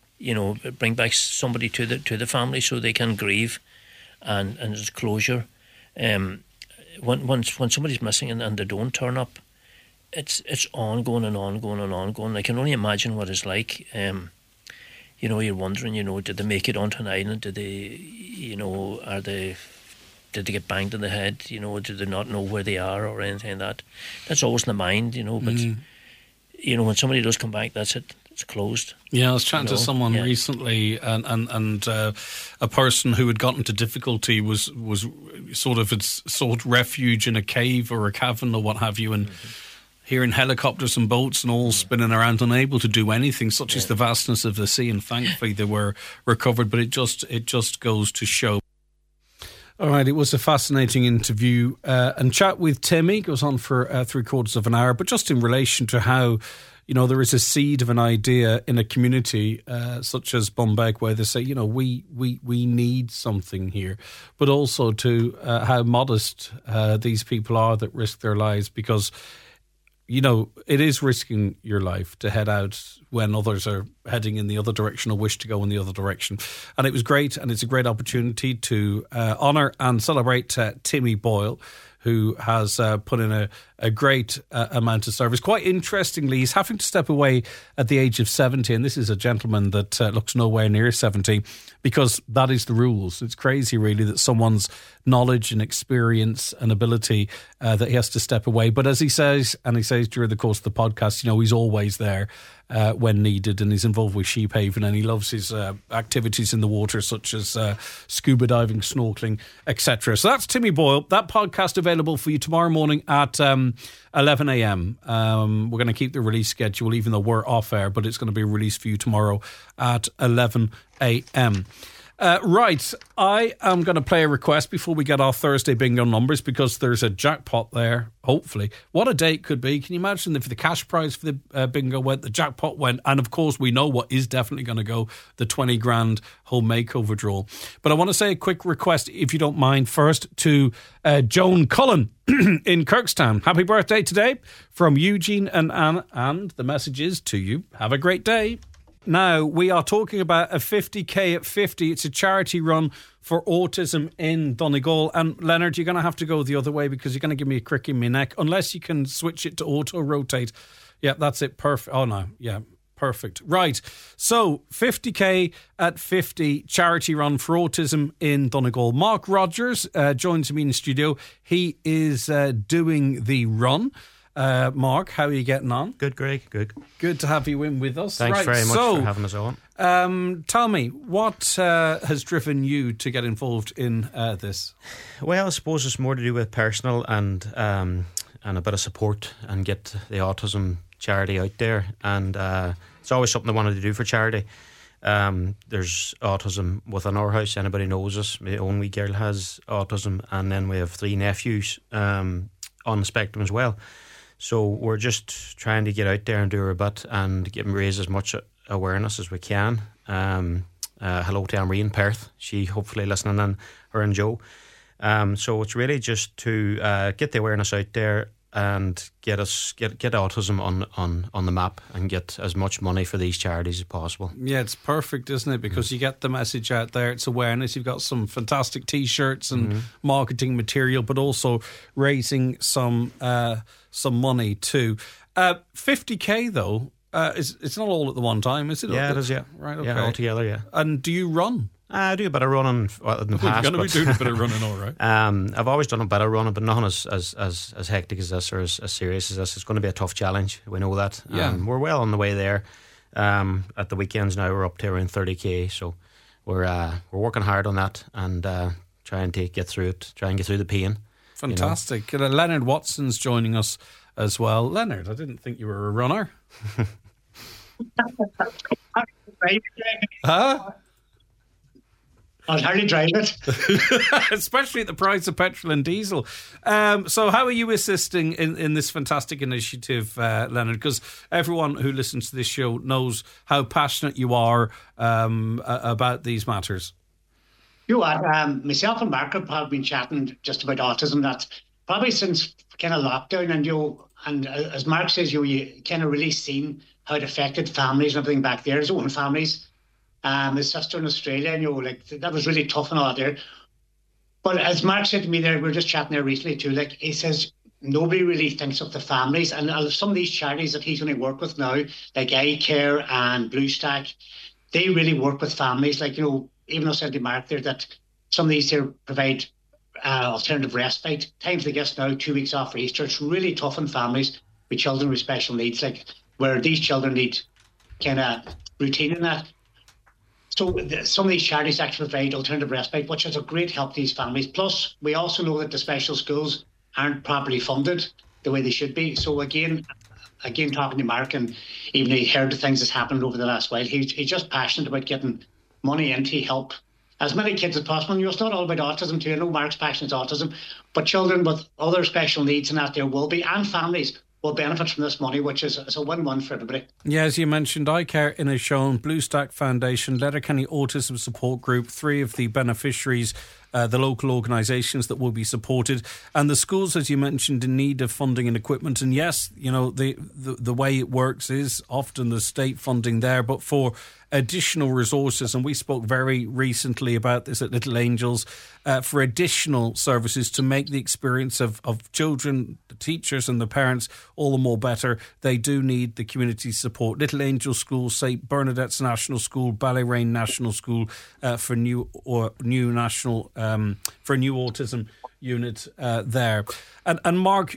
somebody to the family so they can grieve and there's closure. When somebody's missing and they don't turn up, it's ongoing and ongoing and ongoing. I can only imagine what it's like. You're wondering, did they make it onto an island? Did they, did they get banged in the head? Did they not know where they are or anything like that? That's always in the mind, but when somebody does come back, that's it. It's closed. Yeah, I was chatting to someone recently, and a person who had gotten into difficulty was sort of sought refuge in a cave or a cavern or what have you, and hearing helicopters and boats and all spinning around, unable to do anything. Such is the vastness of the sea, and thankfully they were recovered. But it just goes to show. All right, it was a fascinating interview and chat with Timmy. Goes on for 3/4 of an hour, but just in relation to how, there is a seed of an idea in a community such as Bunbeg, where they say, we need something here, but also to how modest these people are that risk their lives, because it is risking your life to head out when others are heading in the other direction or wish to go in the other direction. And it was great, and it's a great opportunity to honour and celebrate Timmy Boyle, who has put in a great amount of service. Quite interestingly, he's having to step away at the age of 70, and this is a gentleman that looks nowhere near 70, because that is the rules. It's crazy, really, that someone's knowledge and experience and ability, that he has to step away. But as he says, and he says during the course of the podcast, he's always there when needed, and he's involved with Sheephaven, and he loves his activities in the water, such as scuba diving, snorkeling, etc. So that's Timmy Boyle. That podcast available for you tomorrow morning at 11 a.m. We're going to keep the release schedule, even though we're off air, but it's going to be released for you tomorrow at 11 a.m. Right, I am going to play a request before we get our Thursday bingo numbers because there's a jackpot there, hopefully. What a day it could be. Can you imagine if the cash prize for the bingo went, the jackpot went, and of course we know what is definitely going to go, the 20 grand home makeover draw. But I want to say a quick request, if you don't mind, first to Joan Cullen in Kirkstown. Happy birthday today from Eugene and Anne, and the message is to you. Have a great day. Now, we are talking about a 50k at 50. It's a charity run for autism in Donegal. And Leonard, you're going to have to go the other way because you're going to give me a crick in my neck, unless you can switch it to auto-rotate. Yeah, that's it. Perfect. Oh, no. Yeah, perfect. Right. So, 50k at 50 charity run for autism in Donegal. Mark Rogers joins me in the studio. He is doing the run. Mark, how are you getting on? Good, Greg. Good to have you in with us. Thanks very much for having us on. Tell me, what has driven you to get involved in this? Well, I suppose it's more to do with personal and a bit of support and get the autism charity out there. And it's always something I wanted to do for charity. There's autism within our house. Anybody knows us. My own wee girl has autism, and then we have 3 nephews on the spectrum as well. So we're just trying to get out there and do our bit and raise as much awareness as we can. Hello to Anne-Marie in Perth. She hopefully listening in, her and Joe. So it's really just to get the awareness out there and get autism on the map and get as much money for these charities as possible. Yeah, it's perfect, isn't it? Because you get the message out there, it's awareness. You've got some fantastic T-shirts and marketing material, but also raising some money too. 50k though, it's not all at the one time, is it? Yeah, it is. Yeah, right. Okay. Yeah, altogether. Yeah. And do you run? I do a bit of running in the past. You're going to be doing a bit of running, all right. I've always done a bit of running, but nothing as hectic as this or as serious as this. It's going to be a tough challenge. We know that. Yeah. We're well on the way there. At the weekends now, we're up to around 30k. So we're working hard on that and trying to get through it. Try and get through the pain. Fantastic. You know? Leonard Watson's joining us as well. Leonard, I didn't think you were a runner. Huh? I'd hardly drive it. Especially at the price of petrol and diesel. So how are you assisting in this fantastic initiative, Leonard? Because everyone who listens to this show knows how passionate you are about these matters. You know what? Myself and Mark have been chatting just about autism. That's probably since kind of lockdown. And as Mark says, you kind of really seen how it affected families and everything back there, his own families. His sister in Australia, and that was really tough and all there. But as Mark said to me there, we were just chatting there recently too, he says nobody really thinks of the families, and some of these charities that he's going to work with now, like iCare and Blue Stack, they really work with families. Even I said to Mark there that some of these here provide alternative respite. Times they get now 2 weeks off for Easter. It's really tough on families with children with special needs, where these children need kind of routine in that. So some of these charities actually provide alternative respite, which is a great help to these families. Plus, we also know that the special schools aren't properly funded the way they should be. So again, talking to Mark, and even he heard the things that's happened over the last while, he's just passionate about getting money in to help as many kids as possible. And it's not all about autism too. I know Mark's passion is autism, but children with other special needs and that there will be, and families will benefit from this money, which is a win-win for everybody. Yeah, as you mentioned, iCare in is shown, Blue Stack Foundation, Letterkenny Autism Support Group, 3 of the beneficiaries, the local organisations that will be supported, and the schools, as you mentioned, in need of funding and equipment. And yes, the way it works is often the state funding there, but for additional resources, and we spoke very recently about this at Little Angels, for additional services to make the experience of children, the teachers and the parents all the more better, they do need the community support. Little Angels School, St Bernadette's National School, Ballyrane National School for new national for a new autism unit there. And Mark,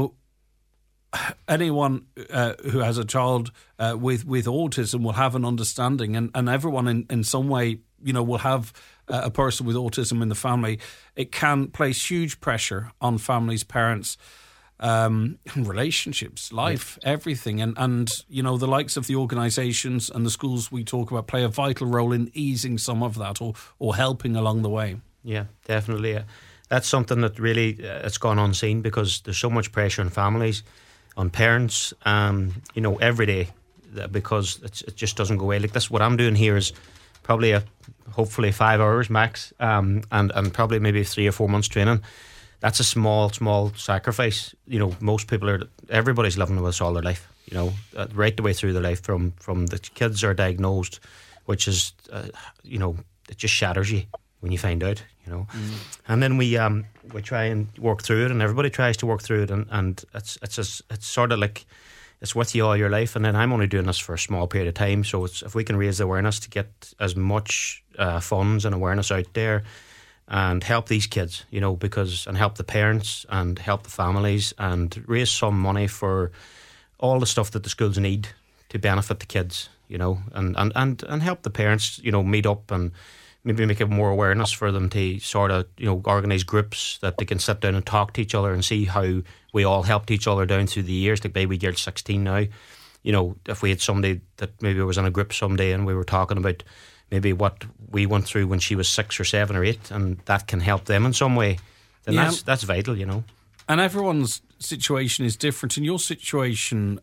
anyone who has a child with autism will have an understanding, and everyone in some way, will have a person with autism in the family. It can place huge pressure on families, parents, relationships, life, everything. And you know, the likes of the organisations and the schools we talk about play a vital role in easing some of that or helping along the way. Yeah, definitely. That's something that really it's gone unseen because there's so much pressure on families, on parents, you know, every day because it just doesn't go away. Like this, what I'm doing here is probably hopefully 5 hours max, and probably maybe 3 or 4 months training. That's a small sacrifice. You know, most people everybody's living with us all their life. You know, right the way through their life, from the kids are diagnosed, which is, you know, it just shatters you when you find out. You know, and then we try and work through it, and everybody tries to work through it, and it's sort of like it's with you all your life. And then I'm only doing this for a small period of time, so it's if we can raise the awareness to get as much funds and awareness out there. And help these kids, you know, and help the parents and help the families and raise some money for all the stuff that the schools need to benefit the kids, you know, and help the parents, you know, meet up and maybe make it more awareness for them to sort of, you know, organise groups that they can sit down and talk to each other and see how we all helped each other down through the years. Like baby girl 16 now, you know, if we had somebody that maybe was in a group someday and we were talking about maybe what we went through when she was 6 or 7 or 8, and that can help them in some way, then that's vital, you know. And everyone's situation is different. In your situation,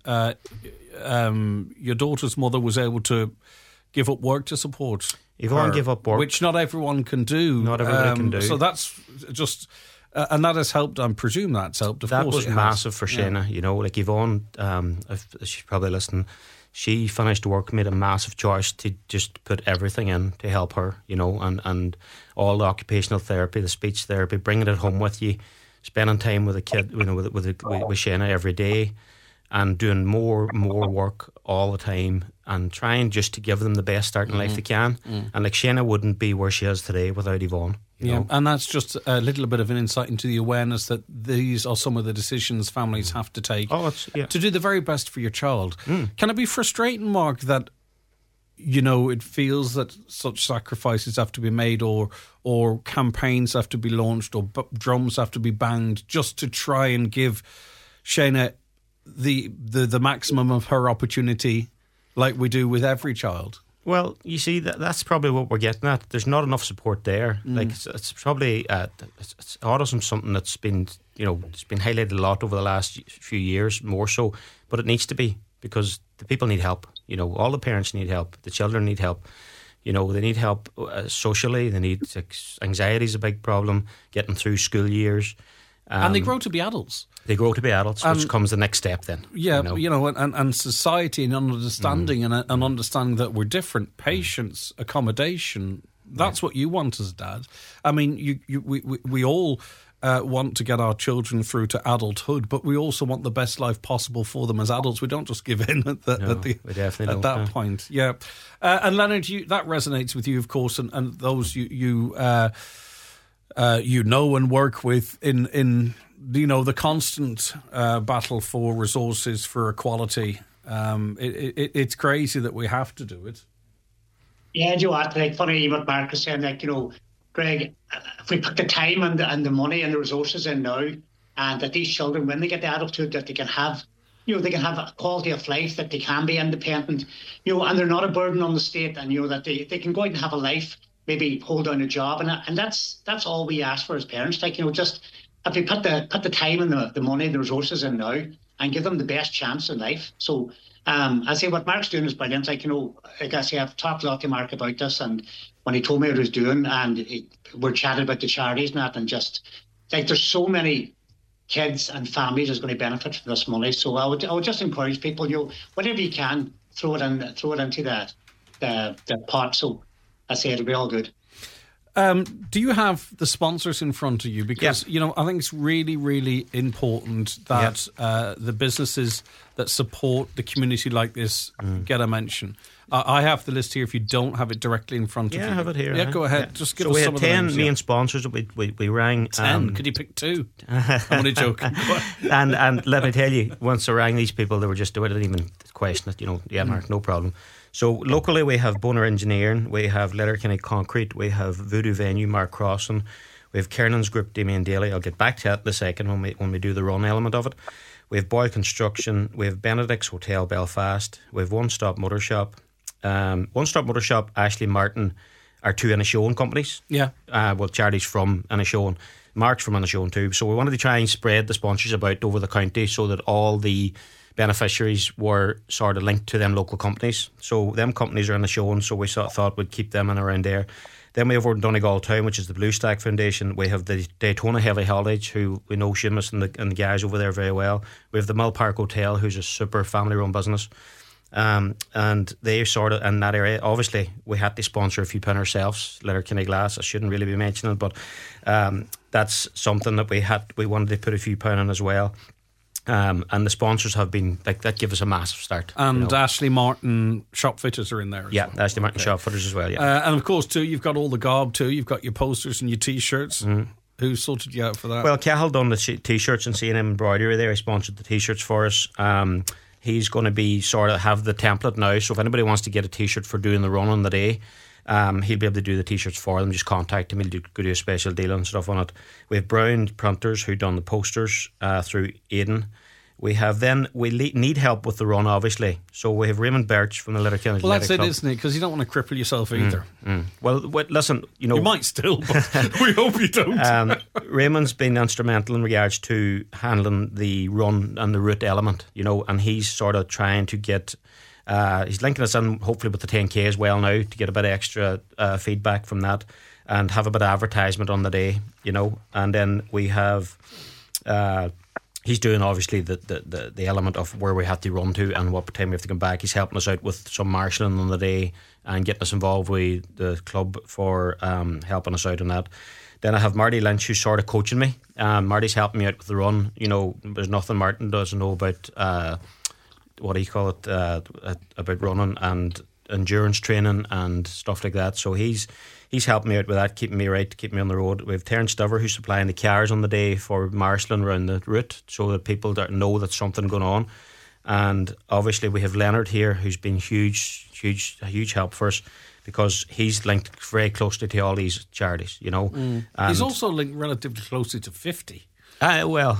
your daughter's mother was able to give up work to support Yvonne gave up work, which not everyone can do. Not everybody can do. So that's just, and that has helped. I presume that's helped. Of that course, was massive for Shayna. You know, like Yvonne, if she's probably listening. She finished work, made a massive choice to just put everything in to help her, you know, and all the occupational therapy, the speech therapy, bringing it home with you, spending time with a kid, you know, with Shayna every day, and doing more work all the time, and trying just to give them the best start in life they can. And like Shayna wouldn't be where she is today without Yvonne. You know? And that's just a little bit of an insight into the awareness that these are some of the decisions families have to take to do the very best for your child. Can it be frustrating, Mark, that, you know, it feels that such sacrifices have to be made, or campaigns have to be launched, or drums have to be banged just to try and give Shayna the maximum of her opportunity, like we do with every child? Well, you see, that's probably what we're getting at. There's not enough support there. Like it's probably it's autism, something that's been, you know, it's been highlighted a lot over the last few years, more so. But it needs to be, because the people need help. You know, all the parents need help. The children need help. You know, they need help socially. They need anxiety is a big problem. Getting through school years. And they grow to be adults. They grow to be adults, which comes the next step then. Yeah, you know, and society and understanding and understanding that we're different, patience, accommodation, that's what you want as a dad. I mean, we all want to get our children through to adulthood, but we also want the best life possible for them as adults. We don't just give in at that point. Yeah. And Leonard, that resonates with you, of course, and those you know and work with in you know, the constant battle for resources, for equality. It's crazy that we have to do it. Yeah, you know what? Like, funny what Mark was saying, like, you know, Greg, if we put the time and the money and the resources in now, and that these children, when they get the adulthood, that they can have, you know, they can have a quality of life, that they can be independent, you know, and they're not a burden on the state, and, you know, that they can go out and have a life, maybe hold down a job, and that's all we ask for as parents. Like, you know, just if we put the time and the money and the resources in now and give them the best chance in life. So I say what Mark's doing is brilliant. Like, you know, like I say, I've talked a lot to Mark about this, and when he told me what he was doing, and we're chatting about the charities and that, and just like there's so many kids and families that's going to benefit from this money. So I would just encourage people, you know, whatever you can, throw it into the pot. So I say it'll be all good. Do you have the sponsors in front of you? Because, you know, I think it's really, really important that the businesses that support the community like this get a mention. I have the list here if you don't have it directly in front of you. Yeah, I have it here. Yeah, go ahead. Just give us some of the names. So we had 10 main sponsors that we rang. 10? Could you pick 2? I'm only joking. and let me tell you, once I rang these people, they didn't even question it. You know, Mark, no problem. So locally we have Boner Engineering, we have Letterkenny Concrete, we have Voodoo Venue, Mark Crossan, We have Kiernan's group, Damien Daly. I'll get back to that in a second when we do the run element of it. We have Boyle Construction. We have Benedict's Hotel Belfast. We have One Stop Motor Shop. One Stop Motor Shop, Ashley Martin are two Inishowen companies. Yeah. Well, charities from Inishowen. Mark's from Inishowen too. So we wanted to try and spread the sponsors about over the county so that all the beneficiaries were sort of linked to them local companies. So them companies are Inishowen, so we thought we'd keep them in around there. Then we have over in Donegal Town, which is the Blue Stack Foundation. We have the Daytona Heavy Haulage, who we know Seamus and the guys over there very well. We have the Mill Park Hotel, who's a super family-run business. And they sort of, in that area, obviously, we had to sponsor a few pin ourselves, Letterkenny Glass. I shouldn't really be mentioning it, but that's something that we wanted to put a few pound in as well. And the sponsors have been like that, give us a massive start. And Ashley Martin shop fitters are in there as well. Ashley Martin shop fitters as well. Yeah, and of course too, you've got all the gob too. You've got your posters and your t-shirts. Who sorted you out for that? Well, Cahill done the t-shirts and C&M embroidery there. He sponsored the t-shirts for us. He's going to be sort of have the template now. So if anybody wants to get a t-shirt for doing the run on the day, he'll be able to do the t-shirts for them. Just contact him. He'll do a special deal and stuff on it. We have Brown Printers who done the posters through Aidan. We need help with the run, obviously. So we have Raymond Birch from the Letterkenny. Well, that's it, isn't it? Because you don't want to cripple yourself either. Well, listen, you might still, but we hope you don't. Raymond's been instrumental in regards to handling the run and the route element, and he's sort of trying to get. He's linking us in, hopefully, with the 10K as well now to get a bit of extra feedback from that and have a bit of advertisement on the day, And then we have. He's doing obviously the element of where we have to run to and what time we have to come back. He's helping us out with some marshalling on the day and getting us involved with the club for helping us out on that. Then I have Marty Lynch who's sort of coaching me. Marty's helping me out with the run. There's nothing Martin doesn't know about what do you call it about running and endurance training and stuff like that. So he's helping me out with that, keeping me right, keeping me on the road. We have Terence Dover who's supplying the cars on the day for marshalling around the route so that people know that something going on. And obviously we have Leonard here who's been a huge help for us because he's linked very closely to all these charities, He's also linked relatively closely to 50. Older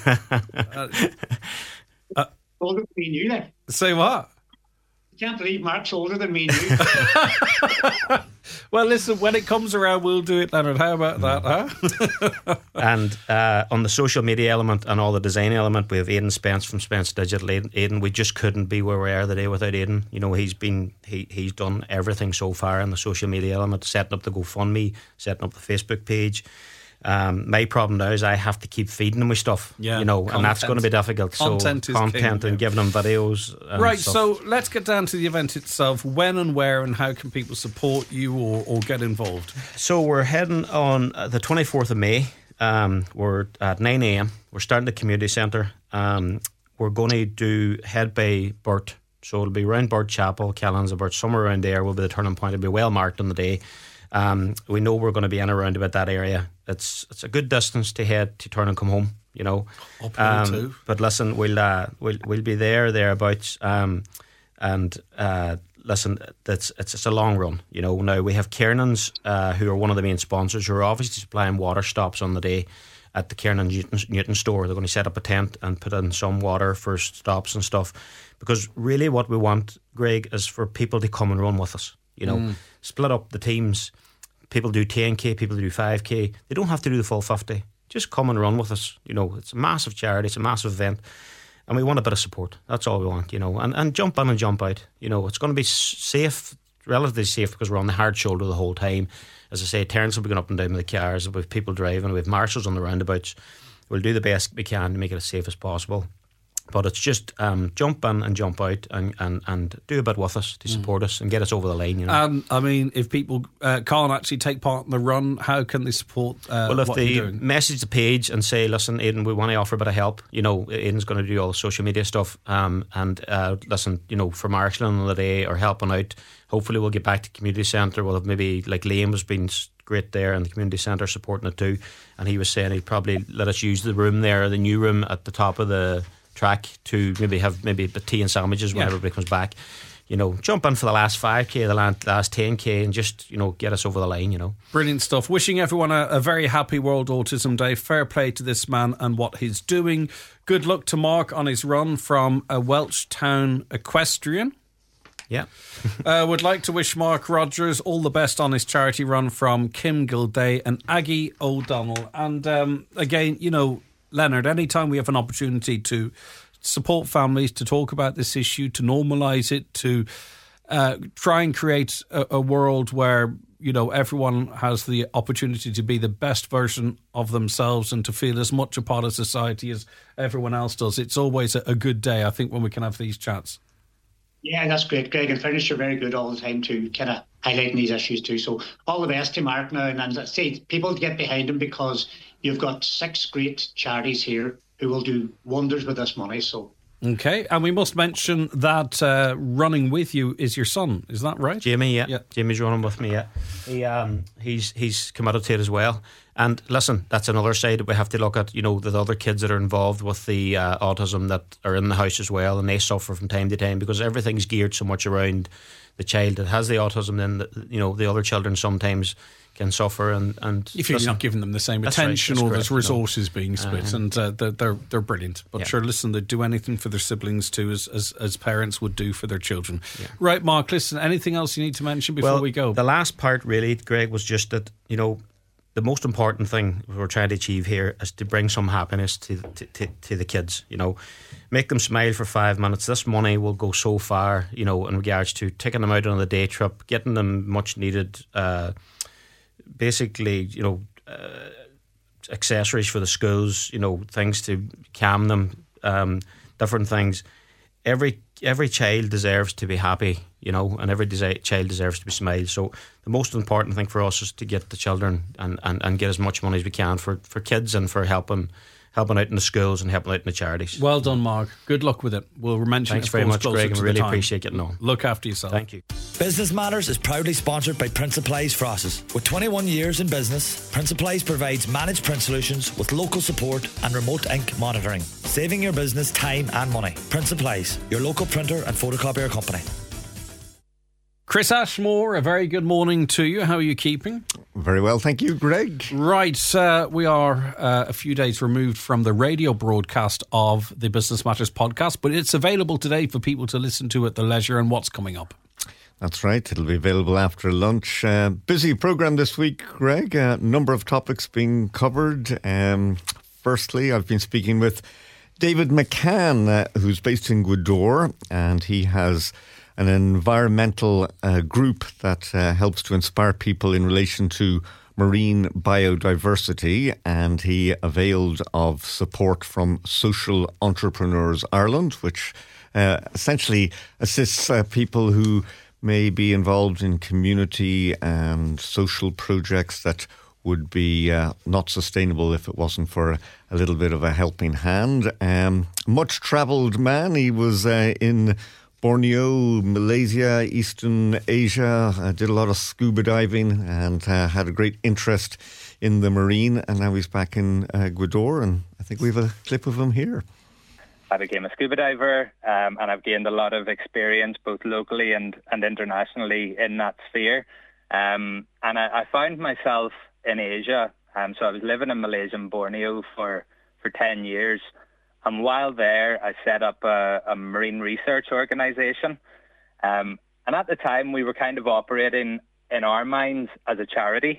than me and you then. Say what? You can't believe Mark's older than me and you. Well, listen, when it comes around, we'll do it, Leonard. How about that, huh? And on the social media element and all the design element, we have Aidan Spence from Spence Digital. Aidan, we just couldn't be where we are today without Aidan. He's done everything so far in the social media element, setting up the GoFundMe, setting up the Facebook page. My problem now is I have to keep feeding them with stuff, and that's going to be difficult. Content and giving them videos. Right, stuff. So let's get down to the event itself. When and where and how can people support you or get involved? So we're heading on the 24th of May. We're at 9 a.m. We're starting the community centre. We're going to head by Burt. So it'll be around Burt Chapel, Callans and Burt, somewhere around there will be the turning point. It'll be well marked on the day. We know we're going to be in around about that area. It's a good distance to head to turn and come home, Uphill too. But listen, we'll be thereabouts. Listen, it's a long run. Now we have Kiernan's, who are one of the main sponsors, who are obviously supplying water stops on the day at the Kiernan Newton store. They're going to set up a tent and put in some water for stops and stuff. Because really, what we want, Greg, is for people to come and run with us. Split up the teams. People do 10K, people do 5K. They don't have to do the full 50. Just come and run with us. It's a massive charity, it's a massive event, and we want a bit of support. That's all we want, and jump in and jump out. It's going to be safe, relatively safe, because we're on the hard shoulder the whole time. As I say, Terence will be going up and down with the cars, with people driving, we have marshals on the roundabouts. We'll do the best we can to make it as safe as possible. But it's just jump in and jump out and do a bit with us to support us and get us over the line. I mean, if people can't actually take part in the run, how can they support well, if what they you're doing? Message the page and say, listen, Aidan, we want to offer a bit of help. Aidan's going to do all the social media stuff. Listen, for marshalling on the day or helping out, hopefully we'll get back to community centre. We'll have maybe, like Liam has been great there in the community centre supporting it too. And he was saying he'd probably let us use the room there, the new room at the top of the track, to maybe have a tea and sandwiches when everybody comes back. jump in for the last 5K, the last 10K, and just, get us over the line, Brilliant stuff. Wishing everyone a very happy World Autism Day. Fair play to this man and what he's doing. Good luck to Mark on his run from a Welsh town equestrian. Yeah. Would like to wish Mark Rogers all the best on his charity run from Kim Gilday and Aggie O'Donnell. And again, Leonard, anytime we have an opportunity to support families, to talk about this issue, to normalise it, to try and create a world where, everyone has the opportunity to be the best version of themselves and to feel as much a part of society as everyone else does. It's always a good day, I think, when we can have these chats. Yeah, that's great, Greg. In fairness, you're very good all the time to kind of highlighting these issues too. So all the best to Mark now. And say people get behind him because you've got 6 great charities here who will do wonders with this money. So okay, and we must mention that running with you is your son. Is that right? Jamie, yeah. Jamie's running with me, yeah. He's committed to it as well. And listen, that's another side that we have to look at, the other kids that are involved with the autism that are in the house as well, and they suffer from time to time because everything's geared so much around the child that has the autism. Then, the other children sometimes can suffer, and if you're not giving them the same attention, or there's resources being split, and they're brilliant. But sure, listen, they do anything for their siblings too, as parents would do for their children. Yeah. Right, Mark. Listen, anything else you need to mention before we go? The last part, really, Greg, was just that the most important thing we're trying to achieve here is to bring some happiness to the kids. Make them smile for 5 minutes. This money will go so far, in regards to taking them out on a day trip, getting them much needed. Basically, accessories for the schools, things to calm them, different things. Every child deserves to be happy, and every child deserves to be smiled. So the most important thing for us is to get the children and get as much money as we can for kids and for helping out in the schools and helping out in the charities. Well done, Mark. Good luck with it. We'll mention Thanks very much, Greg, and really appreciate getting on. Look after yourself. Thank you. Business Matters is proudly sponsored by Print Supplies Frosses. With 21 years in business, Print Supplies provides managed print solutions with local support and remote ink monitoring, saving your business time and money. Print Supplies, your local printer and photocopier company. Chris Ashmore, a very good morning to you. How are you keeping? Very well, thank you, Greg. Right, we are a few days removed from the radio broadcast of the Business Matters podcast, but it's available today for people to listen to at their leisure. And what's coming up? That's right, it'll be available after lunch. Busy programme this week, Greg. A number of topics being covered. Firstly, I've been speaking with David McCann, who's based in Gweedore, and he has an environmental group that helps to inspire people in relation to marine biodiversity, and he availed of support from Social Entrepreneurs Ireland, which essentially assists people who may be involved in community and social projects that would be not sustainable if it wasn't for a little bit of a helping hand. Much travelled man. He was in Borneo, Malaysia, Eastern Asia, did a lot of scuba diving and had a great interest in the marine, and now he's back in Gweedore, and I think we have a clip of him here. I became a scuba diver and I've gained a lot of experience both locally and internationally in that sphere. And I found myself in Asia. So I was living in Malaysia and Borneo for 10 years. And while there, I set up a marine research organisation. And at the time, we were kind of operating in our minds as a charity.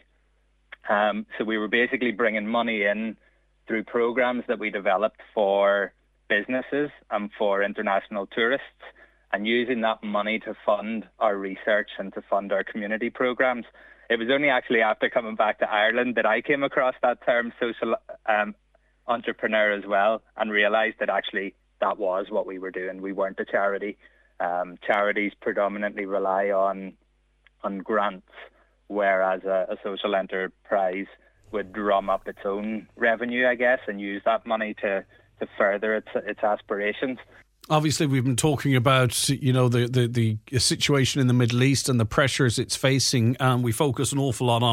So we were basically bringing money in through programs that we developed for businesses and for international tourists, and using that money to fund our research and to fund our community programs. It was only actually after coming back to Ireland that I came across that term social entrepreneur as well, and realised that actually that was what we were doing. We weren't a charity. Charities predominantly rely on grants, whereas a social enterprise would drum up its own revenue, I guess, and use that money to further its aspirations. Obviously, we've been talking about, you know, the situation in the Middle East and the pressures it's facing, and we focus an awful lot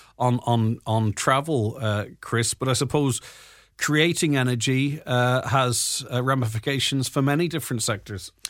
on travel, Chris. But I suppose creating energy has ramifications for many different sectors.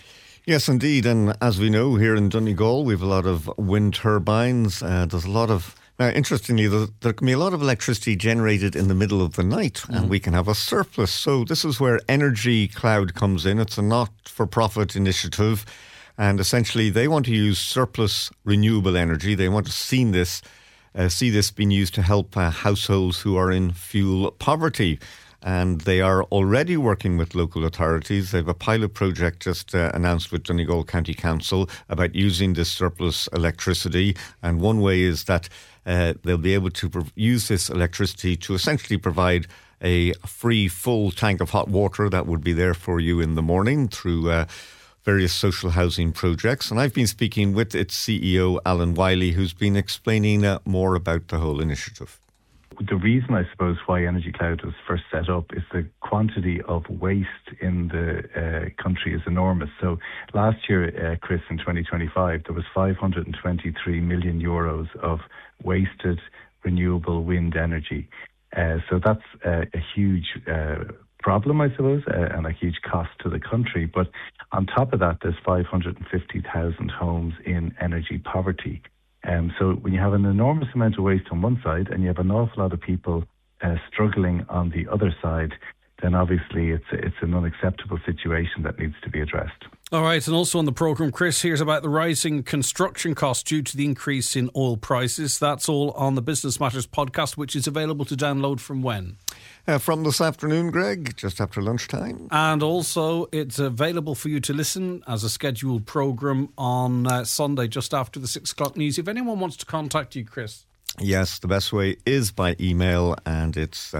Yes, indeed. And as we know, here in Donegal, we have a lot of wind turbines. There's a lot of... Now, interestingly, there can be a lot of electricity generated in the middle of the night, and we can have a surplus. So this is where Energy Cloud comes in. It's a not-for-profit initiative, and essentially they want to use surplus renewable energy. They want to see this being used to help households who are in fuel poverty. And they are already working with local authorities. They have a pilot project just announced with Donegal County Council about using this surplus electricity. And one way is that they'll be able to use this electricity to essentially provide a free full tank of hot water that would be there for you in the morning through various social housing projects. And I've been speaking with its CEO, Alan Wiley, who's been explaining more about the whole initiative. The reason, I suppose, why Energy Cloud was first set up is the quantity of waste in the country is enormous. So last year, Chris, in 2025, there was 523 million euros of wasted renewable wind energy. So that's a huge problem, I suppose, and a huge cost to the country. But on top of that, there's 550,000 homes in energy poverty. So when you have an enormous amount of waste on one side and you have an awful lot of people struggling on the other side, then obviously it's an unacceptable situation that needs to be addressed. All right, and also on the programme, Chris, here's about the rising construction costs due to the increase in oil prices. That's all on the Business Matters podcast, which is available to download from when? From this afternoon, Greg, just after lunchtime. And also it's available for you to listen as a scheduled programme on Sunday, just after the 6 o'clock news. If anyone wants to contact you, Chris. Yes, the best way is by email, and it's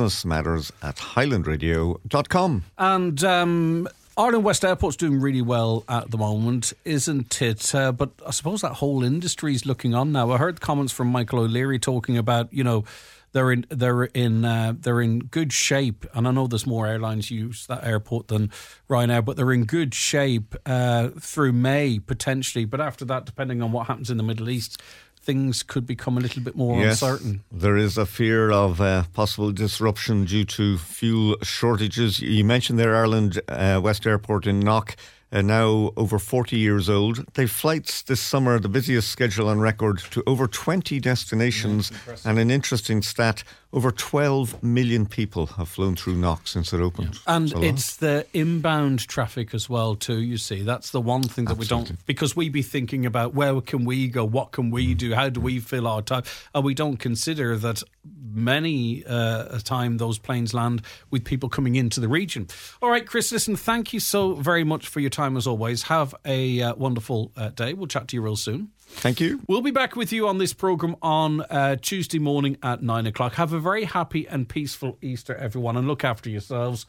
businessmatters@highlandradio.com. And Ireland West Airport's doing really well at the moment, isn't it? But I suppose that whole industry is looking on now. I heard comments from Michael O'Leary talking about, they're in good shape, and I know there's more airlines use that airport than Ryanair, but they're in good shape through May potentially. But after that, depending on what happens in the Middle East, things could become a little bit more uncertain. There is a fear of possible disruption due to fuel shortages. You mentioned there Ireland West Airport in Knock, now over 40 years old. They've flights this summer, the busiest schedule on record, to over 20 destinations. And an interesting stat, over 12 million people have flown through Knock since it opened. Yeah. And it's the inbound traffic as well too, you see. That's the one thing that we don't, because we be thinking about where can we go, what can we do, how do we fill our time, and we don't consider that many a time those planes land with people coming into the region. All right, Chris, listen, thank you so very much for your time as always. Have a wonderful day. We'll chat to you real soon. Thank you. We'll be back with you on this programme on Tuesday morning at 9 o'clock. Have a very happy and peaceful Easter, everyone, and look after yourselves.